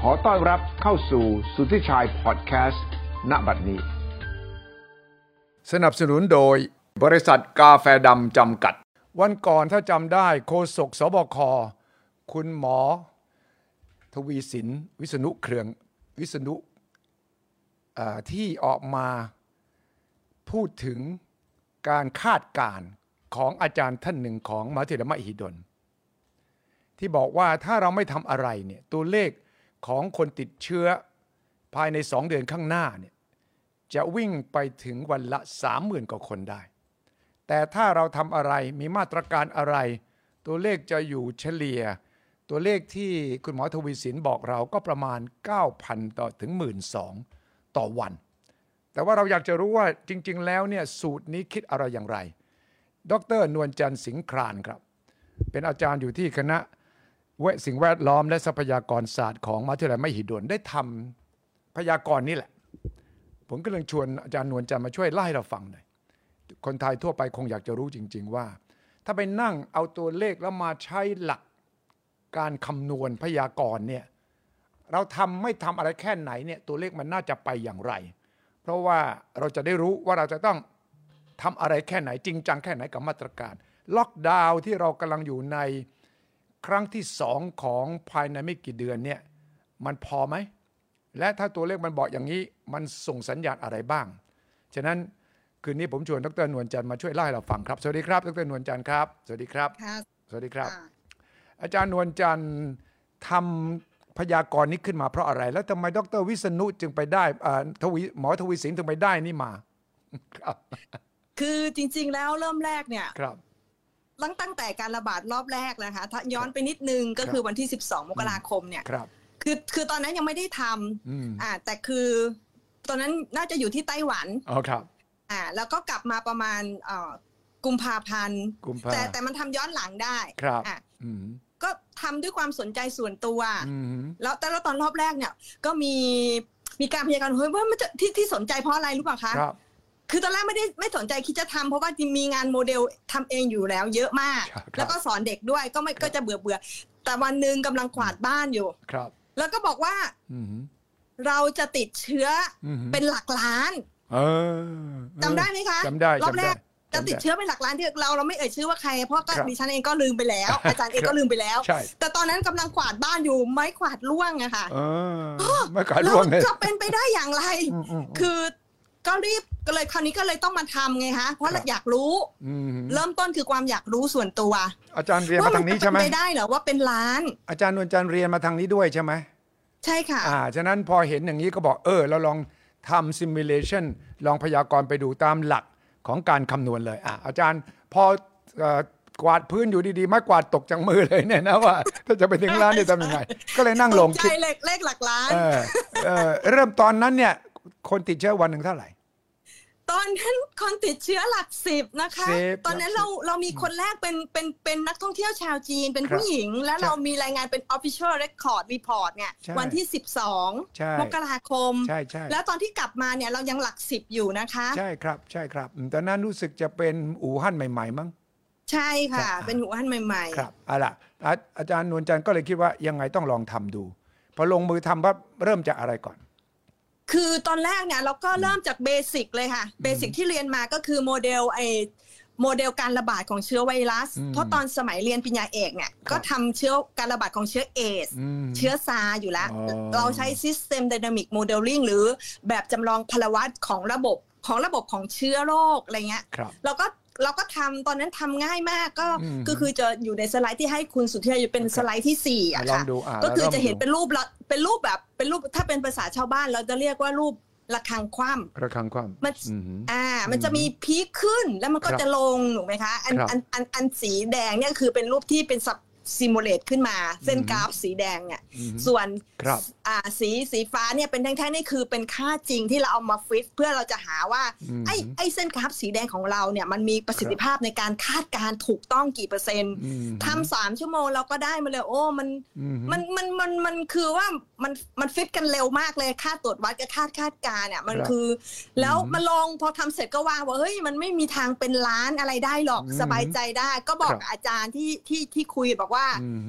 ขอต้อนรับเข้าสู่สุทธิชัยพอดแคสต์ณบัดนี้สนับสนุนโดยบริษัทกาแฟดำจำกัดวันก่อนถ้าจำได้โฆษกสบคคุณหมอทวีสินวิษณุเครืองวิษณุที่ออกมาพูดถึงการคาดการณ์ของอาจารย์ท่านหนึ่งของมหาวิทยาลัยมหิดลที่บอกว่าถ้าเราไม่ทำอะไรเนี่ยตัวเลขของคนติดเชื้อภายใน2 เดือนข้างหน้าเนี่ยจะวิ่งไปถึงวันละ 30,000 กว่าคนได้แต่ถ้าเราทำอะไรมีมาตรการอะไรตัวเลขจะอยู่เฉลี่ยตัวเลขที่คุณหมอทวีสินบอกเราก็ประมาณ 9,000 ต่อถึง 12,000 ต่อวันแต่ว่าเราอยากจะรู้ว่าจริงๆแล้วเนี่ยสูตรนี้คิดอะไรอย่างไรดร.นวลจันทร์สิงห์ครานครับเป็นอาจารย์อยู่ที่คณะสิ่งแวดล้อมและทรัพยากรศาสตร์ของมหาวิทยาลัยมหิดลได้ทำพยากรณ์นี่แหละผมก็เลยชวนอาจารย์นวลจันทร์มาช่วยเล่าให้เราฟังหน่อยคนไทยทั่วไปคงอยากจะรู้จริงๆว่าถ้าไปนั่งเอาตัวเลขแล้วมาใช้หลักการคำนวณพยากรณ์เนี่ยเราไม่ทำอะไรแค่ไหนเนี่ยตัวเลขมันน่าจะไปอย่างไรเพราะว่าเราจะได้รู้ว่าเราจะต้องทำอะไรแค่ไหนจริงจังแค่ไหนกับมาตรการล็อกดาวน์ที่เรากำลังอยู่ในครั้งที่2ของภายในไม่กี่เดือนเนี่ยมันพอไหมและถ้าตัวเลขมันบอกอย่างนี้มันส่งสัญญาณอะไรบ้างฉะนั้นคืนนี้ผมชวนดร.นวลจันทร์มาช่วยเล่าให้เราฟังครับสวัสดีครับดร.นวลจันทร์ครับสวัสดีครับสวัสดีครับอาจารย์นวลจันทร์ทำพยากรณ์นี้ขึ้นมาเพราะอะไรแล้วทำไมดร.วิษณุจึงไปได้หมอทวีสินถึงไปได้นี่มาครับคือจริงๆแล้วเริ่มแรกเนี่ยครับตั้งแต่การระบาดรอบแรกนะคะถ้าย้อนไปนิดนึงก็คือวันที่12 มกราคมเนี่ยคือตอนนั้นยังไม่ได้ทำแต่คือตอนนั้นน่าจะอยู่ที่ไต้หวันครับแล้วก็กลับมาประมาณกุมภาพันธ์แต่มันทำย้อนหลังได้ก็ทำด้วยความสนใจส่วนตัวแล้วแต่ตอนรอบแรกเนี่ยก็มีการพยากรณ์ว่ามันจะที่สนใจเพราะอะไรรู้ป่ะคะคือตอนแรกไม่สนใจคิดจะทำเพราะว่ามีงานโมเดลทำเองอยู่แล้วเยอะมากแล้วก็สอนเด็กด้วยก็จะเบื่อแต่วันหนึ่งกำลังกวาดบ้านอยู่แล้วก็บอกว่าเราจะติดเชื้อเป็นหลักล้านจำได้ไหมคะจำได้รอบแรกจะติดเชื้อเป็นหลักล้านที่เราไม่เอ่ยชื่อว่าใครเพราะก็ดิฉันเองก็ลืมไปแล้วอาจารย์เองก็ลืมไปแล้วแต่ตอนนั้นกำลังกวาดบ้านอยู่ไม้กวาดร่วงอะค่ะไม้กวาดร่วงจะเป็นไปได้อย่างไรคือก็รีบก็เลยคราวนี้ก็เลยต้องมาทำไงคะเพราะอยากรู้เริ่มต้นคือความอยากรู้ส่วนตัวอาจารย์เรียนมาทางนี้ใช่ไหมไม่ได้เหรอว่าเป็นล้านอาจารย์นวลจันทร์เรียนมาทางนี้ด้วยใช่ไหมใช่ค่ะฉะนั้นพอเห็นอย่างนี้ก็บอกเราลองทำ simulation ลองพยากรณ์ไปดูตามหลักของการคำนวณเลยอาจารย์พอกวาดพื้นอยู่ดีๆไม่กวาดตกจากมือเลยเนี่ยนะว่าถ้าจะไปถึงล้านนี่ทำยังไงก็เลยนั่งลงคิดเลขหลักล้านเริ่มตอนนั้นเนี่ยคนติดเชื้อวันหนึ่งเท่าไหร่ตอนนั้นคนติดเชื้อหลัก10นะคะตอนนั้นเรามีคนแรกเป็นนักท่องเที่ยวชาวจีนเป็นผู้หญิงแล้วเรามีรายงานเป็น official record report เนี่ยวันที่12 มกราคมแล้วตอนที่กลับมาเนี่ยเรายังหลัก10อยู่นะคะใช่ครับตอนนั้นรู้สึกจะเป็นอู่ฮั่นใหม่ๆมั้งใช่ค่ะเป็นอู่ฮั่นใหม่ๆครับล่ะอาจารย์นวลจันทร์ก็เลยคิดว่ายังไงต้องลองทำดูพอลงมือทำปั๊บเริ่มจากอะไรก่อนคือตอนแรกเนี่ยเราก็เริ่มจากเบสิกเลยค่ะเบสิกที่เรียนมาก็คือโมเดลการระบาดของเชื้อไวรัสเพราะตอนสมัยเรียนปริญญาเอกเนี่ยก็ทำเชื้อการระบาดของเชื้อเอสเชื้อซาร์อยู่แล้วเราใช้ System Dynamic Modeling หรือแบบจำลองพลวัตของระบบของเชื้อโรคอะไรเงี้ยเราก็ทำตอนนั้นทำง่ายมากก็คือจะอยู่ในสไลด์ที่ให้คุณสุทธิชัยเป็นสไลด์ที่4อะค่ะก็คือจะเห็นเป็นรูปถ้าเป็นภาษาชาวบ้านเราจะเรียกว่ารูประฆังคว่ำมันจะมีพีคขึ้นแล้วมันก็จะลงถูกไหมคะอันสีแดงเนี่ยคือเป็นรูปที่เป็นซิมูเลตขึ้นมาเส้นกราฟสีแดงเนี่ยส่วนสีฟ้าเนี่ยเป็นแท่งๆนี่คือเป็นค่าจริงที่เราเอามาฟิตเพื่อเราจะหาว่าไอ้เส้นกราฟสีแดงของเราเนี่ยมันมีประสิทธิภาพในการคาดการณ์ถูกต้องกี่เปอร์เซ็นต์ทำ3 ชั่วโมงเราก็ได้มาเลยมันคือว่ามันฟิตกันเร็วมากเลยค่าตรวจวัดกับคาดการณ์เนี่ยมันคือแล้วมาลองพอทำเสร็จก็วางว่าเฮ้ยมันไม่มีทางเป็นล้านอะไรได้หรอกสบายใจได้ก็บอกอาจารย์ที่คุยบอกว่า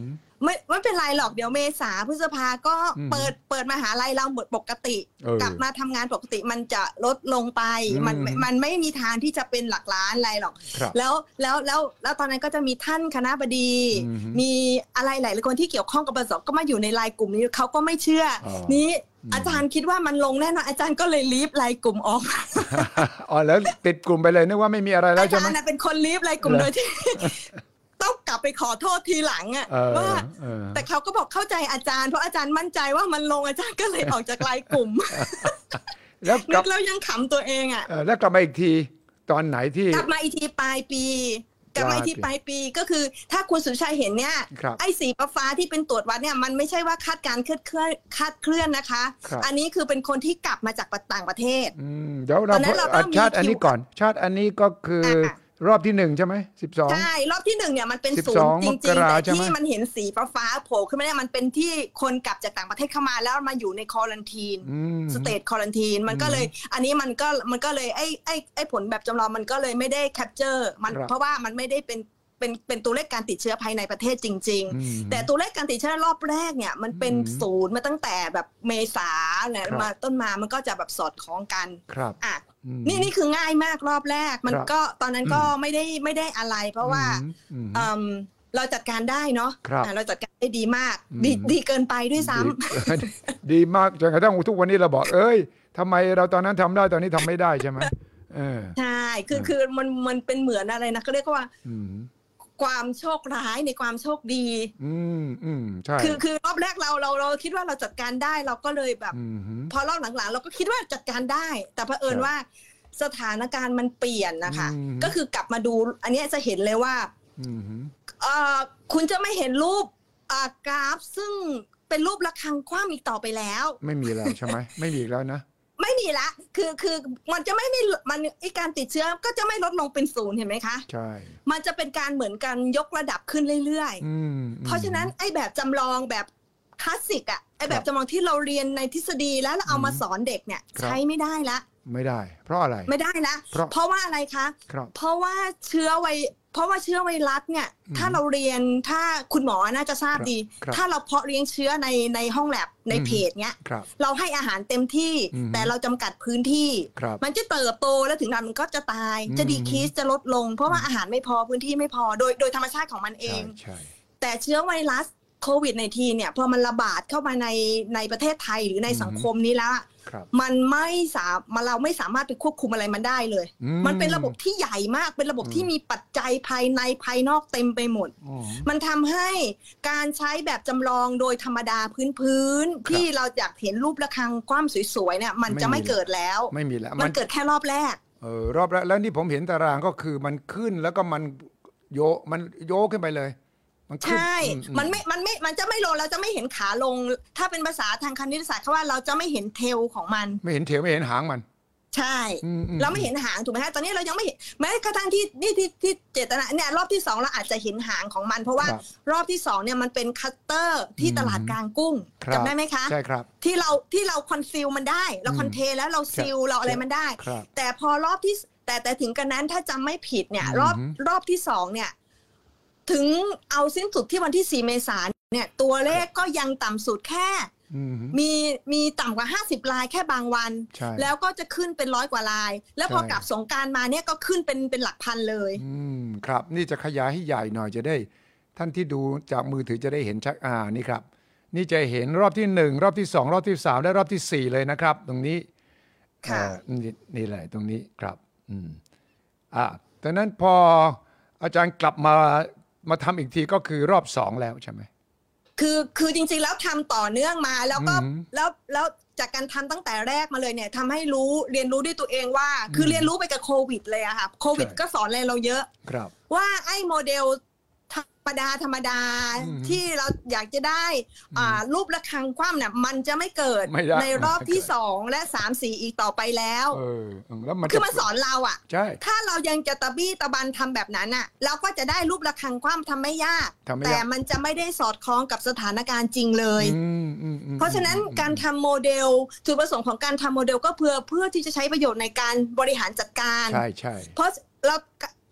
ไม่เป็นไรหรอกเดี๋ยวเมษาพฤษภาก็เปิดมหาลัยเราหมดปกติกลับมาทำงานปกติมันจะลดลงไปมันไม่มีทางที่จะเป็นหลักล้านอะไรหรอกแล้วตอนนั้นก็จะมีท่านคณบดีมีอะไรหลายคนที่เกี่ยวข้องกับบริษัทก็มาอยู่ในไลน์กลุ่มนี้เขาก็ไม่เชื่อนี้อาจารย์คิดว่ามันลงแน่นอนอาจารย์ก็เลยลีฟไลน์กลุ่มออกอ๋อแล้วปิดกลุ่มไปเลยนึกว่าไม่มีอะไรแล้วใช่ไหมอาจารย์เป็นคนลีฟไลน์กลุ่มโดยที่ต้องกลับไปขอโทษทีหลังอ่ะว่าแต่เขาก็บอกเข้าใจอาจารย์เพราะอาจารย์มั่นใจว่ามันลงอาจารย์ก็เลยออกจากไลน์กลุ่มแล้วยังขำตัวเองอ่ะแล้วกลับมาอีกทีตอนไหนที่กลับมาอีกทีปลายปีกลับมาที่ปลายปีก็คือถ้าคุณสุชัยเห็นเนี่ยไอ้สีฟ้าที่เป็นตรวจวัดเนี่ยมันไม่ใช่ว่าคาดการคาดเคลื่อนนะคะอันนี้คือเป็นคนที่กลับมาจากต่างประเทศเดี๋ยวเราชาติอันนี้ก่อนชาติอันนี้ก็คือรอบที่1ใช่ไหม12 ใช่รอบที่1เนี่ยมันเป็นศูนย์จริงๆแต่ที่มันเห็นสีฟ้าโผล่ขึ้นมาเนี่ยมันเป็นที่คนกลับจากต่างประเทศเข้ามาแล้วมาอยู่ในควอรันทีนสเตทควอรันทีนมันก็เลยอันนี้มันก็เลยไอ้ผลแบบจำลองมันก็เลยไม่ได้แคปเจอร์มันเพราะว่ามันไม่ได้เป็นตัวเลขการติดเชื้อภายในประเทศจริงๆแต่ตัวเลขการติดเชื้อรอบแรกเนี่ยมันเป็นศูนย์มาตั้งแต่แบบเมษาเนี่ยมาต้นมามันก็จะแบบสอดคล้องกันอ่ะนี่คือง่ายมากรอบแรกมันก็ตอนนั้นก็ไม่ได้อะไรเพราะว่าเราจัดการได้เนาะเราจัดการได้ดีมากดีเกินไปด้วยซ้ำดีมากจนกระทั่งทุกวันนี้เราบอกทำไมเราตอนนั้นทำได้ตอนนี้ทำไม่ได้ใช่ไหมใช่คือมันเป็นเหมือนอะไรนะเขาเรียกว่าความโชคร้ายในความโชคดีใช่คือรอบแรกเราคิดว่าเราจัดการได้เราก็เลยแบบพอรอบหลังๆเราก็คิดว่าจัดการได้แต่เผอิญว่าสถานการณ์มันเปลี่ยนนะคะก็คือกลับมาดูอันนี้จะเห็นเลยว่าคุณจะไม่เห็นรูปกราฟซึ่งเป็นรูประฆังคว่ำอีกต่อไปแล้วไม่มีแล้วใช่ไหมไม่มีแล้วนะไม่มีละคือมันจะไม่มันการติดเชื้อก็จะไม่ลดลงเป็นศูนย์เห็นไหมคะใช่มันจะเป็นการเหมือนกันยกระดับขึ้นเรื่อยๆเพราะฉะนั้นไอ้แบบจำลองแบบคลาสสิกอ่ะไอ้แบบจำลองที่เราเรียนในทฤษฎีแล้วเอามาสอนเด็กเนี่ยใช้ไม่ได้ละไม่ได้เพราะอะไรไม่ได้ละเพราะว่าอะไรคะเพราะว่าเชื้อไวรัสเนี่ยถ้าเราเรียนถ้าคุณหมอน่าจะทราบดีถ้าเราเพาะเลี้ยงเชื้อในห้องแลบในเพจเนี้ยเราให้อาหารเต็มที่แต่เราจำกัดพื้นที่มันจะเติบโตแล้วถึงนั้นมันก็จะตายจะดีครีสจะลดลงเพราะว่าอาหารไม่พอพื้นที่ไม่พอโดยธรรมชาติของมันเองแต่เชื้อไวรัสโควิด-19 เนี่ยพอมันระบาดเข้ามาในประเทศไทยหรือในสังคมนี้แล้วมันเราไม่สามารถไปควบคุมอะไรมันได้เลยมันเป็นระบบที่ใหญ่มากเป็นระบบที่มีปัจจัยภายในภายนอกเต็มไปหมดมันทำให้การใช้แบบจำลองโดยธรรมดาพื้นที่เราอยากเห็นรูประฆังคว่ำสวยๆเนี่ยมันจะไม่เกิดแล้วไม่มีแล้วมันเกิดแค่รอบแรกรอบแรกแล้วนี่ผมเห็นตารางก็คือมันขึ้นแล้วก็มันโยกขึ้นไปเลยใช่มันจะไม่ลงเราจะไม่เห็นขาลงถ้าเป็นภาษาทางคณิตศาสตร์เขาว่าเราจะไม่เห็นเทลของมันไม่เห็นเทลไม่เห็นหางมันใช่เราไม่เห็นหางถูกไหมฮะตอนนี้เรายังไม่เห็นแม้กระทั่งที่เจตนาเนี่ยรอบที่2เราอาจจะเห็นหางของมันเพราะว่ารอบที่2เนี่ยมันเป็นคัตเตอร์ที่ตลาดกลางกุ้งจำได้ไหมคะใช่ครับที่เราคอนซีลมันได้เราคอนเทนแล้วเราซีลเราอะไรมันได้แต่พอรอบที่แต่ถึงกันนั้นถ้าจำไม่ผิดเนี่ยรอบที่2เนี่ยถึงเอาสิ้นสุดที่วันที่4 เมษายนเนี่ยตัวเลขก็ยังต่ำสุดแค่มีต่ำกว่า50 รายแค่บางวันแล้วก็จะขึ้นเป็น100 กว่ารายแล้วพอกลับสงกรานต์มาเนี่ยก็ขึ้นเป็นหลักพันเลยครับนี่จะขยายให้ใหญ่หน่อยจะได้ท่านที่ดูจากมือถือจะได้เห็นชัดนี่ครับนี่จะเห็นรอบที่1รอบที่2รอบที่3และรอบที่4เลยนะครับตรงนี้นี่แหละตรงนี้ครับดังนั้นพออาจารย์กลับมาทำอีกทีก็คือรอบ2แล้วใช่ไหมคือจริงๆแล้วทำต่อเนื่องมาแล้วก็แล้วจากการทำตั้งแต่แรกมาเลยเนี่ยทำให้เรียนรู้ด้วยตัวเองว่าคือเรียนรู้ไปกับโควิดเลยอะค่ะโควิดก็สอนอะไรเราเยอะว่าไอ้โมเดลธรรมดาที่เราอยากจะได้รูประฆังคว่ำเนี่ยมันจะไม่เกิดในรอบที่2และ3 4อีกต่อไปแล้วคือมันสอนเราอ่ะถ้าเรายังจะตะบี้ตะบันทำแบบนั้นอ่ะเราก็จะได้รูประฆังคว่ำทำไม่ยากแต่มันจะไม่ได้สอดคล้องกับสถานการณ์จริงเลยเพราะฉะนั้นการทำโมเดลจุดประสงค์ของการทำโมเดลก็เพื่อที่จะใช้ประโยชน์ในการบริหารจัดการใช่เพราะเรา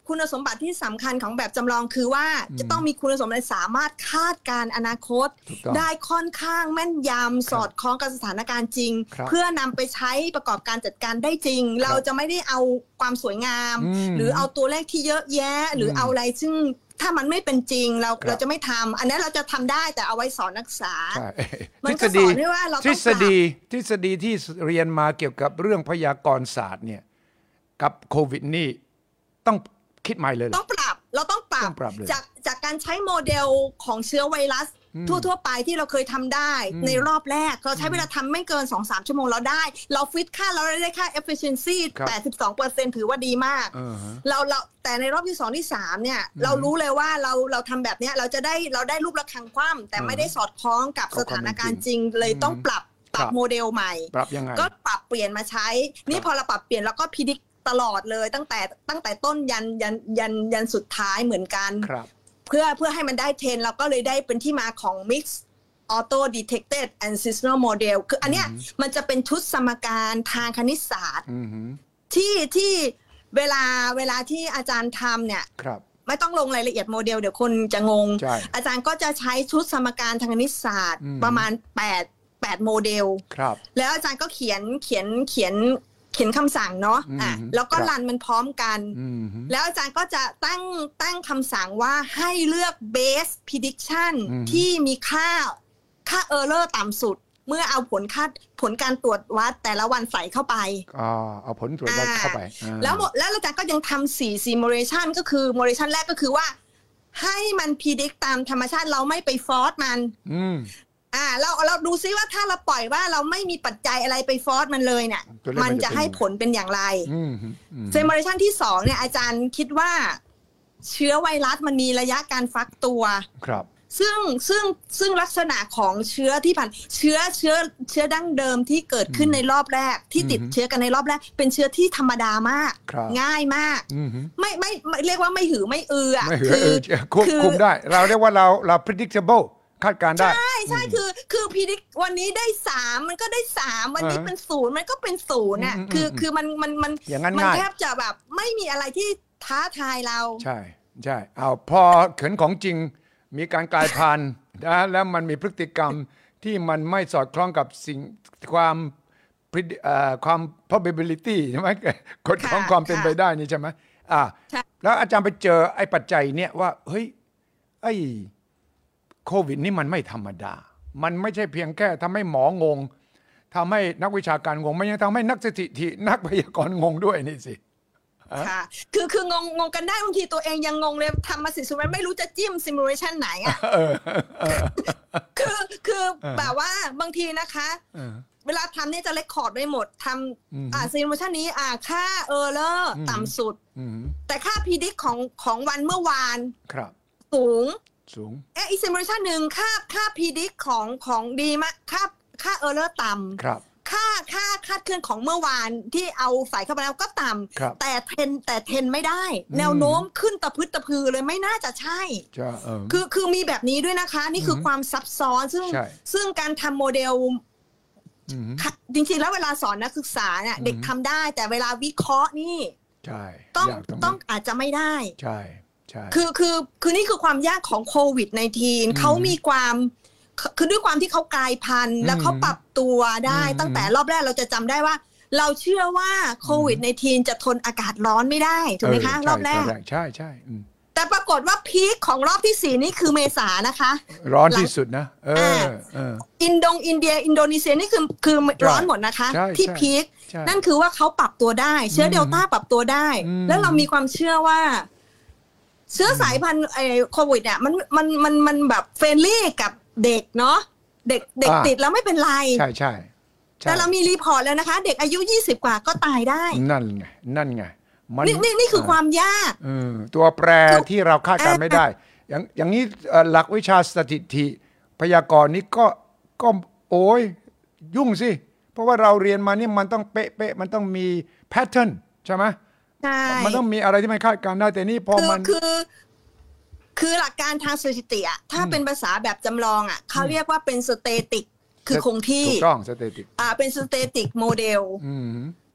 คุณสมบัติที่สำคัญของแบบจำลองคือว่าจะต้องมีคุณสมบัติสามารถคาดการอนาคตได้ค่อนข้างแม่นยำสอดคล้องกับสถานการณ์จริงเพื่อนำไปใช้ประกอบการจัดการได้จริงเราจะไม่ได้เอาความสวยงามหรือเอาตัวเลขที่เยอะแยะหรือเอาอะไรซึ่งถ้ามันไม่เป็นจริงเราจะไม่ทำอันนี้เราจะทำได้แต่เอาไว้สอนนักศึกษามันก็สอนให้ว่าเราต้องปรับทฤษฎีที่เรียนมาเกี่ยวกับเรื่องพยากรณ์ศาสตร์เนี่ยกับโควิดนี่ต้องคิดใหม่เลยต้องปรับเราต้องปรับจากการใช้โมเดลของเชื้อไวรัสทั่วไปที่เราเคยทำได้ในรอบแรกเราใช้เวลาทำไม่เกิน 2-3 ชั่วโมงเราได้เราฟิตค่าเราได้ค่า efficiency 82% ถือว่าดีมากเราแต่ในรอบที่2ที่3เนี่ยเรารู้เลยว่าเราทำแบบนี้เราได้รูประฆังคว่ำแต่ไม่ได้สอดคล้องกับสถานการณ์จริงเลยต้องปรับโมเดลใหม่ก็ปรับเปลี่ยนมาใช้นี่พอเราปรับเปลี่ยนแล้วก็พิจิตรตลอดเลยตั้งแต่ต้นยันสุดท้ายเหมือนกันเพื่อให้มันได้เทรนเราก็เลยได้เป็นที่มาของ Mix Auto Detected and Seasonal Model คืออันเนี้ยมันจะเป็นชุดสมการทางคณิตศาสตร์ที่เวลาที่อาจารย์ทำเนี่ยไม่ต้องลงรายละเอียดโมเดลเดี๋ยวคนจะงงอาจารย์ก็จะใช้ชุดสมการทางคณิตศาสตร์ประมาณ8โมเดลแล้วอาจารย์ก็เขียนคำสั่งเนาะแล้วก็รันมันพร้อมกันแล้วอาจารย์ก็จะตั้งคำสั่งว่าให้เลือก base prediction ที่มีค่า error ต่ำสุดเมื่อเอาผลการตรวจวัดแต่ละวันใส่เข้าไปเอาผลตรวจวัดเข้าไปแล้วอาจารย์ก็ยังทำ4 simulation ก็คือ simulation แรกก็คือว่าให้มัน predict ตามธรรมชาติเราไม่ไปฟอร์สมันเราดูซิว่าถ้าเราปล่อยว่าเราไม่มีปัจจัยอะไรไปฟอร์สมันเลยเนี่ยมันจะให้ผลเป็นอย่างไรเซมเบอเรชันที่2เนี่ยอาจารย์คิดว่าเชื้อไวรัสมันมีระยะการฟักตัวครับซึ่งลักษณะของเชื้อที่ผ่านเชื้อดั้งเดิมที่เกิดขึ้นในรอบแรกที่ติดเชื้อกันในรอบแรกเป็นเชื้อที่ธรรมดามากง่ายมากไม่เรียกว่าไม่หือไม่อือควบคุมได้เราเรียกว่าเรา predictableคาดการได้ใช่คือพีดิกวันนี้ได้3มันก็ได้3วันนี้เป็น0มันก็เป็น0น่ะคือมันแทบจะแบบไม่มีอะไรที่ท้าทายเราใช่เอาพอเขินของจริงมีการกลายพันธุ์แล้วมันมีพฤติกรรมที่มันไม่สอดคล้องกับสิ่งความ probability ใช่ไหมกฎของความเป็นไปได้นี่ใช่ไหมแล้วอาจารย์ไปเจอไอ้ปัจจัยเนี่ยว่าเฮ้ยไอ้โควิดนี่มันไม่ธรรมดามันไม่ใช่เพียงแค่ทำให้หมองงทำให้นักวิชาการงงมันยังทำให้นักสถิตินักพยากรณ์งงด้วยนี่สิค่ะคืองงกันได้บางทีตัวเองยังงงเลยทำมา10 simulation ไม่รู้จะจิ้ม simulation ไหนอ่ะคือแบบว่าบางทีนะคะเวลาทำเนี่ยจะเรคคอร์ดไว้หมดทำsimulation นี้ค่า error ต่ำสุดแต่ค่า predict ของวันเมื่อวานสูงอีก simulation หนึ่งค่า predict ของดีมากค่า error ต่ำค่าคาดเคลื่อนของเมื่อวานที่เอาใส่เข้าไปแล้วก็ต่ำแต่เทรนไม่ได้แนวโน้มขึ้นตะพึดตะพือเลยไม่น่าจะใช่คือมีแบบนี้ด้วยนะคะนี่คือความซับซ้อนซึ่งการทำโมเดลจริงๆแล้วเวลาสอนนักศึกษาเนี่ยเด็กทำได้แต่เวลาวิเคราะห์นี่ต้องอาจจะไม่ได้ใช่คือนี่คือความยากของโควิด-19เขามีความคือด้วยความที่เขากลายพันธุ์แล้วเขาปรับตัวได้ตั้งแต่รอบแรกเราจะจำได้ว่าเราเชื่อว่าโควิด-19จะทนอากาศร้อนไม่ได้ถูกไหมคะรอบแรกใช่แต่ปรากฏว่าพีคของรอบที่4นี่คือเมษานะคะร้อนที่สุดนะอินโดนีเซียนี่คือร้อนหมดนะคะที่พีคนั่นคือว่าเขาปรับตัวได้เชื้อเดลต้าปรับตัวได้แล้วเรามีความเชื่อว่าเชื้อสายพันธุ์โควิดเนี่ยมันแบบเฟรนลี่กับเด็กเนาะเด็กติดแล้วไม่เป็นไรใช่แต่เรามีรีพอร์ตแล้วนะคะเด็กอายุ20กว่าก็ตายได้นั่นไงนี่คือความยากตัวแปรที่เราคาดการไม่ได้อย่างนี้หลักวิชาสถิติพยากรณ์นี้ก็โอ้ยยุ่งสิเพราะว่าเราเรียนมานี่มันต้องเป๊ะมันต้องมีแพทเทิร์นใช่ไหมใช่มันต้องมีอะไรที่มันคาดการได้แต่นี่พอมันคือหลักการทางสถิติอ่ะถ้าเป็นภาษาแบบจำลองอ่ะเขาเรียกว่าเป็นสเตติกคือคงที่ถูกต้องสเตติกเป็นสเตติกโมเดล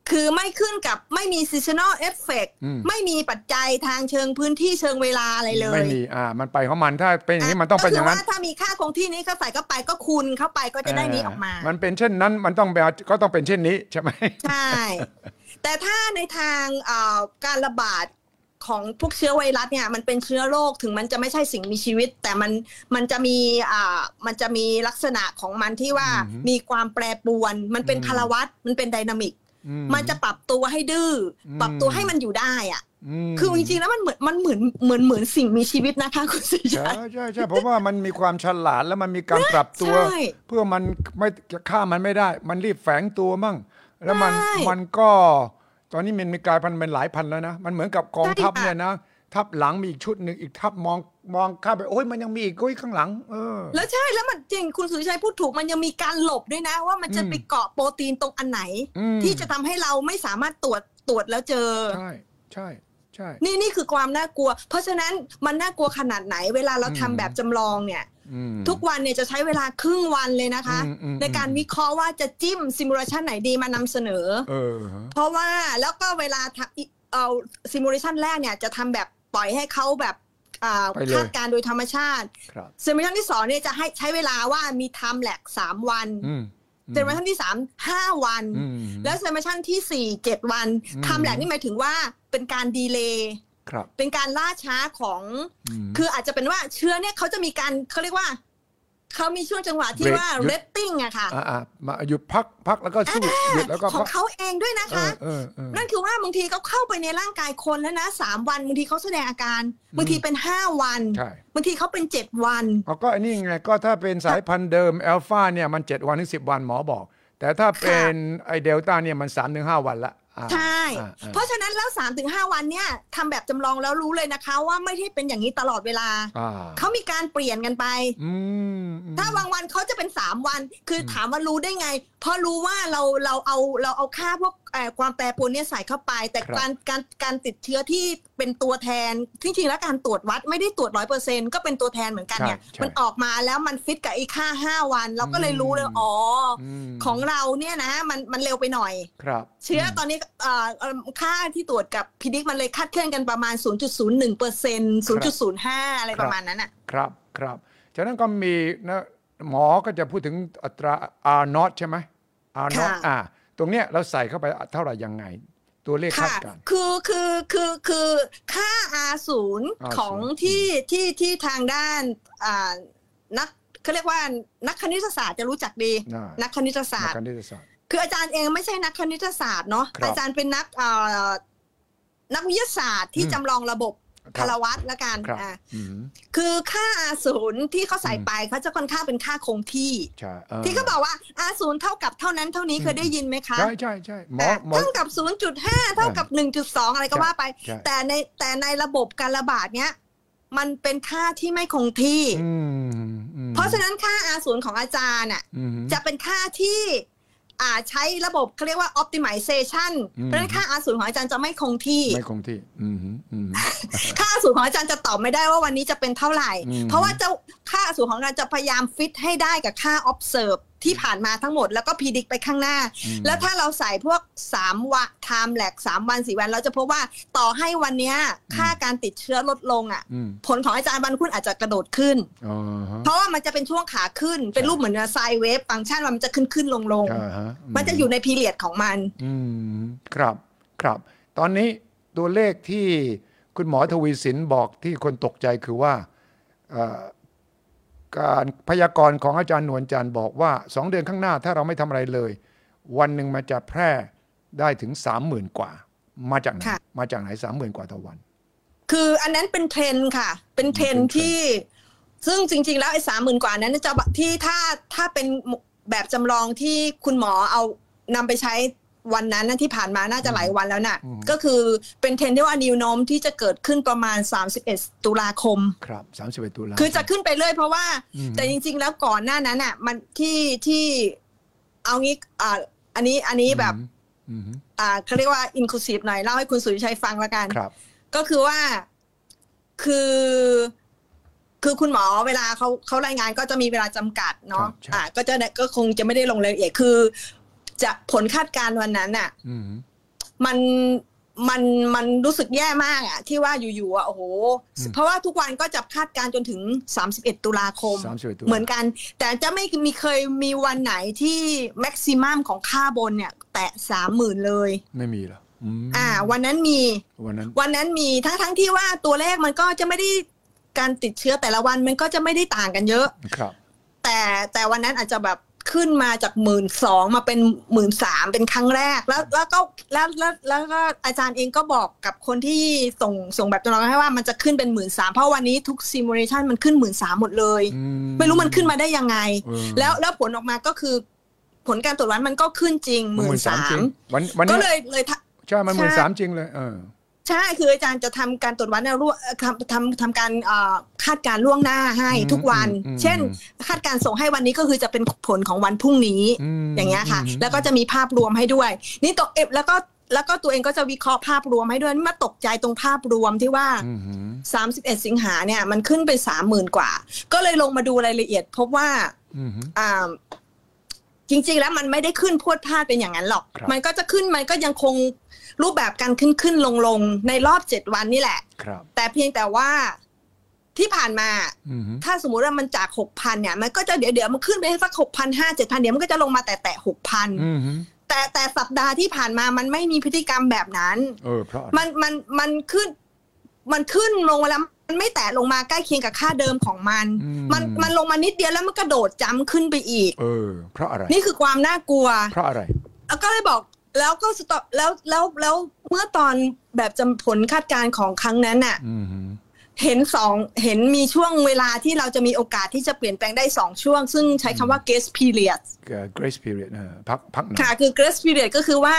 คือไม่ขึ้นกับไม่มี seasonal effect ไม่มีปัจจัยทางเชิงพื้นที่เชิงเวลาอะไรเลยไม่มีมันไปของมันถ้าเป็นอย่างนี้มันต้องเป็นอย่างนั้นก็คือว่าถ้ามีค่าคงที่นี้เขาใส่เข้าไปก็คูณเข้าไปก็จะได้นี้ออกมามันเป็นเช่นนั้นมันต้องก็ต้องเป็นเช่นนี้ใช่ไหมใช่แต่ถ้าในทางการระบาดของพวกเชื้อไวรัสเนี่ยมันเป็นเชื้อโรคถึงมันจะไม่ใช่สิ่งมีชีวิตแต่มันจะมีลักษณะของมันที่ว่ามีความแปรปรวนมันเป็นพลวัตมันเป็นไดนามิกมันจะปรับตัวให้ดื้อปรับตัวให้มันอยู่ได้อ่ะคือจริงๆแล้วมันเหมือนสิ่งมีชีวิตนะคะคุณสุชัยใช่เพราะว่ามันมีความฉลาดแล้วมันมีการปรับตัวเพื่อมันไม่ฆ่ามันไม่ได้มันรีบแฝงตัวมั่งแล้วมันก็ตอนนี้มันมีกลายพันธุ์เป็นหลายพันแล้วนะมันเหมือนกับกองทัพเนี่ยนะทัพหลังมีอีกชุดหนึ่งอีกทัพมองข้ามไปโอ้ยมันยังมีอีกข้างหลังแล้วใช่แล้วมันจริงคุณสุชัยพูดถูกมันยังมีการหลบด้วยนะว่ามันจะไปเกาะโปรตีนตรงอันไหนที่จะทำให้เราไม่สามารถตรวจแล้วเจอใช่นี่คือความน่ากลัวเพราะฉะนั้นมันน่ากลัวขนาดไหนเวลาเราทำแบบจำลองเนี่ยทุกวันเนี่ยจะใช้เวลาครึ่งวันเลยนะคะในการวิเคราะห์ว่าจะจิ้มซิมูเลชันไหนดีมานำเสนอเพราะว่าแล้วก็เวลาซิมูเลชันแรกเนี่ยจะทำแบบปล่อยให้เขาแบบคาดการโดยธรรมชาติซิมูเลชันที่2เนี่ยจะให้ใช้เวลาว่ามีไทม์แลก3 วันซิมูเลชันที่3 5 วันแล้วซิมูเลชันที่4 7 วันไทม์แลกนี่หมายถึงว่าเป็นการดีเลย์เป็นการล่าช้าของคืออาจจะเป็นว่าเชื้อเนี่ยเขาจะมีการเขาเรียกว่าเขามีช่วงจังหวะที่ว่า resting อะค่ะมาหยุดพักแล้วก็สู้หยุดแล้วก็ของเขาเองด้วยนะคะนั่นคือว่าบางทีเขาเข้าไปในร่างกายคนแล้วนะ3 วันบางทีเขาแสดงอาการบางทีเป็น5 วันบางทีเขาเป็น7 วันก็อันนี้ไงก็ถ้าเป็นสายพันธุ์เดิมอัลฟาเนี่ยมัน7 วันถึง10 วันหมอบอกแต่ถ้าเป็นไอเดลต้าเนี่ยมัน 3-5 วันละใช่เพราะฉะนั้นแล้ว 3-5 วันเนี่ยทำแบบจำลองแล้วรู้เลยนะคะว่าไม่ได้เป็นอย่างนี้ตลอดเวลาเขามีการเปลี่ยนกันไปถ้าบางวันเขาจะเป็น3 วันคือถามว่ารู้ได้ไงเพราะรู้ว่าเราเอาค่าพวกความแปรปรวนเนี่ยใส่เข้าไปแต่การติดเชื้อที่เป็นตัวแทนจริงๆแล้วการตรวจวัดไม่ได้ตรวจ 100% ก็เป็นตัวแทนเหมือนกันเนี่ยมันออกมาแล้วมันฟิตกับไอ้ค่า5 วันเราก็เลยรู้เลยของเราเนี่ยนะมันเร็วไปหน่อยเชื้อตอนนี้ค่าที่ตรวจกับพิดิกมันเลยคาดเคลื่อนกันประมาณ 0.01% 0.05 อะไรประมาณนั้นน่ะครับฉะนั้นก็มีนะหมอก็จะพูดถึงอัตรา R0 ใช่ไหม R0 ตรงเนี้ยเราใส่เข้าไปเท่าไหร่ยังไงตัวเลขคาดการณ์คือค่า R0 ของที่ทางด้านนักเขาเรียกว่านักคณิตศาสตร์จะรู้จักดีนักคณิตศาสตร์คืออาจารย์เองไม่ใช่นักคณิตศาสตร์เนาะอาจารย์เป็นนักวิทยาศาสตร์ที่จำลองระบบพลวัตละกันคือค่า R0 ที่เขาใส่ไปเขาจะค่อนข้างเป็นค่าคงที่ที่เขาบอกว่า R0 เท่ากับเท่านั้นเท่านี้เคยได้ยินไหมคะใช่เท่ากับ 0.5 เท่ากับ 1.2 อะไรก็ว่าไปแต่ในระบบการระบาดเนี้ยมันเป็นค่าที่ไม่คงที่เพราะฉะนั้นค่า R0 ของอาจารย์น่ะจะเป็นค่าที่ใช้ระบบเขาเรียกว่า optimization เพราะฉะนั้นค่า R0 ของอาจารย์จะไม่คงที่ค่า R0 ของอาจารย์จะตอบไม่ได้ว่าวันนี้จะเป็นเท่าไหร่เพราะว่าค่า R0 ของอาจารย์จะพยายามฟิตให้ได้กับค่า observe ที่ผ่านมาทั้งหมดแล้วก็พิดิกไปข้างหน้าแล้วถ้าเราใส่พวก3 วัน time lag 3 วัน 4 วันเราจะพบว่าต่อให้วันนี้ค่าการติดเชื้อลดลงผลของอาจารย์บรรคุณอาจจะกระโดดขึ้นเพราะว่ามันจะเป็นช่วงขาขึ้นเป็นรูปเหมือนไซด์เวฟฟังก์ชันมันจะขึ้นลงมันจะอยู่ในพีเรียดของมันครับตอนนี้ตัวเลขที่คุณหมอทวีสินบอกที่คนตกใจคือว่าการพยากรณ์ของอาจารย์นวลจันทร์บอกว่า2 เดือนข้างหน้าถ้าเราไม่ทำอะไรเลยวันหนึ่งมันจะแพร่ได้ถึง 30,000 กว่ามาจากไหน30,000 กว่าต่อวันคืออันนั้นเป็นเทรนด์ค่ะเป็นเทรนด์ที่ซึ่งจริงๆแล้วไอ้ 30,000 กว่านั้นจะที่ถ้าเป็นแบบจำลองที่คุณหมอเอานำไปใช้วันนั้นที่ผ่านมาน่าจะหลายวันแล้วน่ะก็คือเป็นเทรนด์ที่ว่านิวโนมที่จะเกิดขึ้นประมาณ31 ตุลาคมครับ31 ตุลาคือจะขึ้นไปเรื่อยเพราะว่าแต่จริงๆแล้วก่อนหน้านั้นน่ะมันที่เอางี้อันนี้แบบเขาเรียกว่า inclusive หน่อยเล่าให้คุณสุริชัยฟังละกันก็คือว่าคือคุณหมอเวลาเขารายงานก็จะมีเวลาจำกัดเนาะก็คงจะไม่ได้ลงรายละเอียดคือจะผลคาดการณ์วันนั้นน่ะมันรู้สึกแย่มากอะที่ว่าอยู่ๆอะโอ้โหเพราะว่าทุกวันก็จะคาดการจนถึง31ตุลาคมเหมือนกันแต่จะไม่เคยมีวันไหนที่แม็กซิมัมของค่าบนเนี่ยแตะ 30,000 เลยไม่มีหรอวันนั้นมีทั้งที่ว่าตัวเลขมันก็จะไม่ได้การติดเชื้อแต่ละวันมันก็จะไม่ได้ต่างกันเยอะครับแต่วันนั้นอาจจะแบบขึ้นมาจาก 12,000 มาเป็น 13,000 เป็นครั้งแรกแล้วก็อาจารย์เองก็บอกกับคนที่ส่งแบบจำลองให้ว่ามันจะขึ้นเป็น 13,000 เพราะวันนี้ทุกซิมูเลชันมันขึ้น 13,000 หมดเลยไม่รู้มันขึ้นมาได้ยังไงแล้วผลออกมาก็คือผลการตรวจวัดมันก็ขึ้นจริง 13,000 ก็เลยใช่มัน 13,000 จริงเลยใช่คืออาจารย์จะทำการตรวจวัดทำการคาดการล่วงหน้าให้ทุกวันเช่นคาดการส่งให้วันนี้ก็คือจะเป็นผลของวันพรุ่งนี้อย่างเงี้ยค่ะแล้วก็จะมีภาพรวมให้ด้วยนี่ตกแล้วก็ตัวเองก็จะวิเคราะห์ภาพรวมให้ด้วยมาตกใจตรงภาพรวมที่ว่า31สิงหาเนี่ยมันขึ้นไป 30,000 กว่าก็เลยลงมาดูรายละเอียดพบว่าจริงๆแล้วมันไม่ได้ขึ้นพรวดพลาดเป็นอย่างนั้นหรอกมันก็จะขึ้นมันก็ยังคงรูปแบบการขึ้นลงในรอบ7วันนี่แหละแต่เพียงแต่ว่าที่ผ่านมาถ้าสมมุติว่ามันจาก 6,000 เนี่ยมันก็จะเดี๋ยวมันขึ้นไปสัก 6,500 7,000 เดี๋ยวมันก็จะลงมาแต่ 6,000 แต่สัปดาห์ที่ผ่านมามันไม่มีพฤติกรรมแบบนั้นเพราะมันขึ้นลงมาแล้วมันไม่แตะลงมาใกล้เคียงกับค่าเดิมของมันลงมานิดเดียวแล้วมันกระโดดจัมป์ขึ้นไปอีกเพราะอะไรนี่คือความน่ากลัวเพราะอะไรก็เลยบอกแล้วก็สต็อปแล้วเมื่อตอนแบบจำผลคาดการณ์ของครั้งนั้นน่ะเห็นมีช่วงเวลาที่เราจะมีโอกาสที่จะเปลี่ยนแปลงได้2ช่วงซึ่งใช้คำว่า grace period พักหน่อยค่ะคือ grace period ก็คือว่า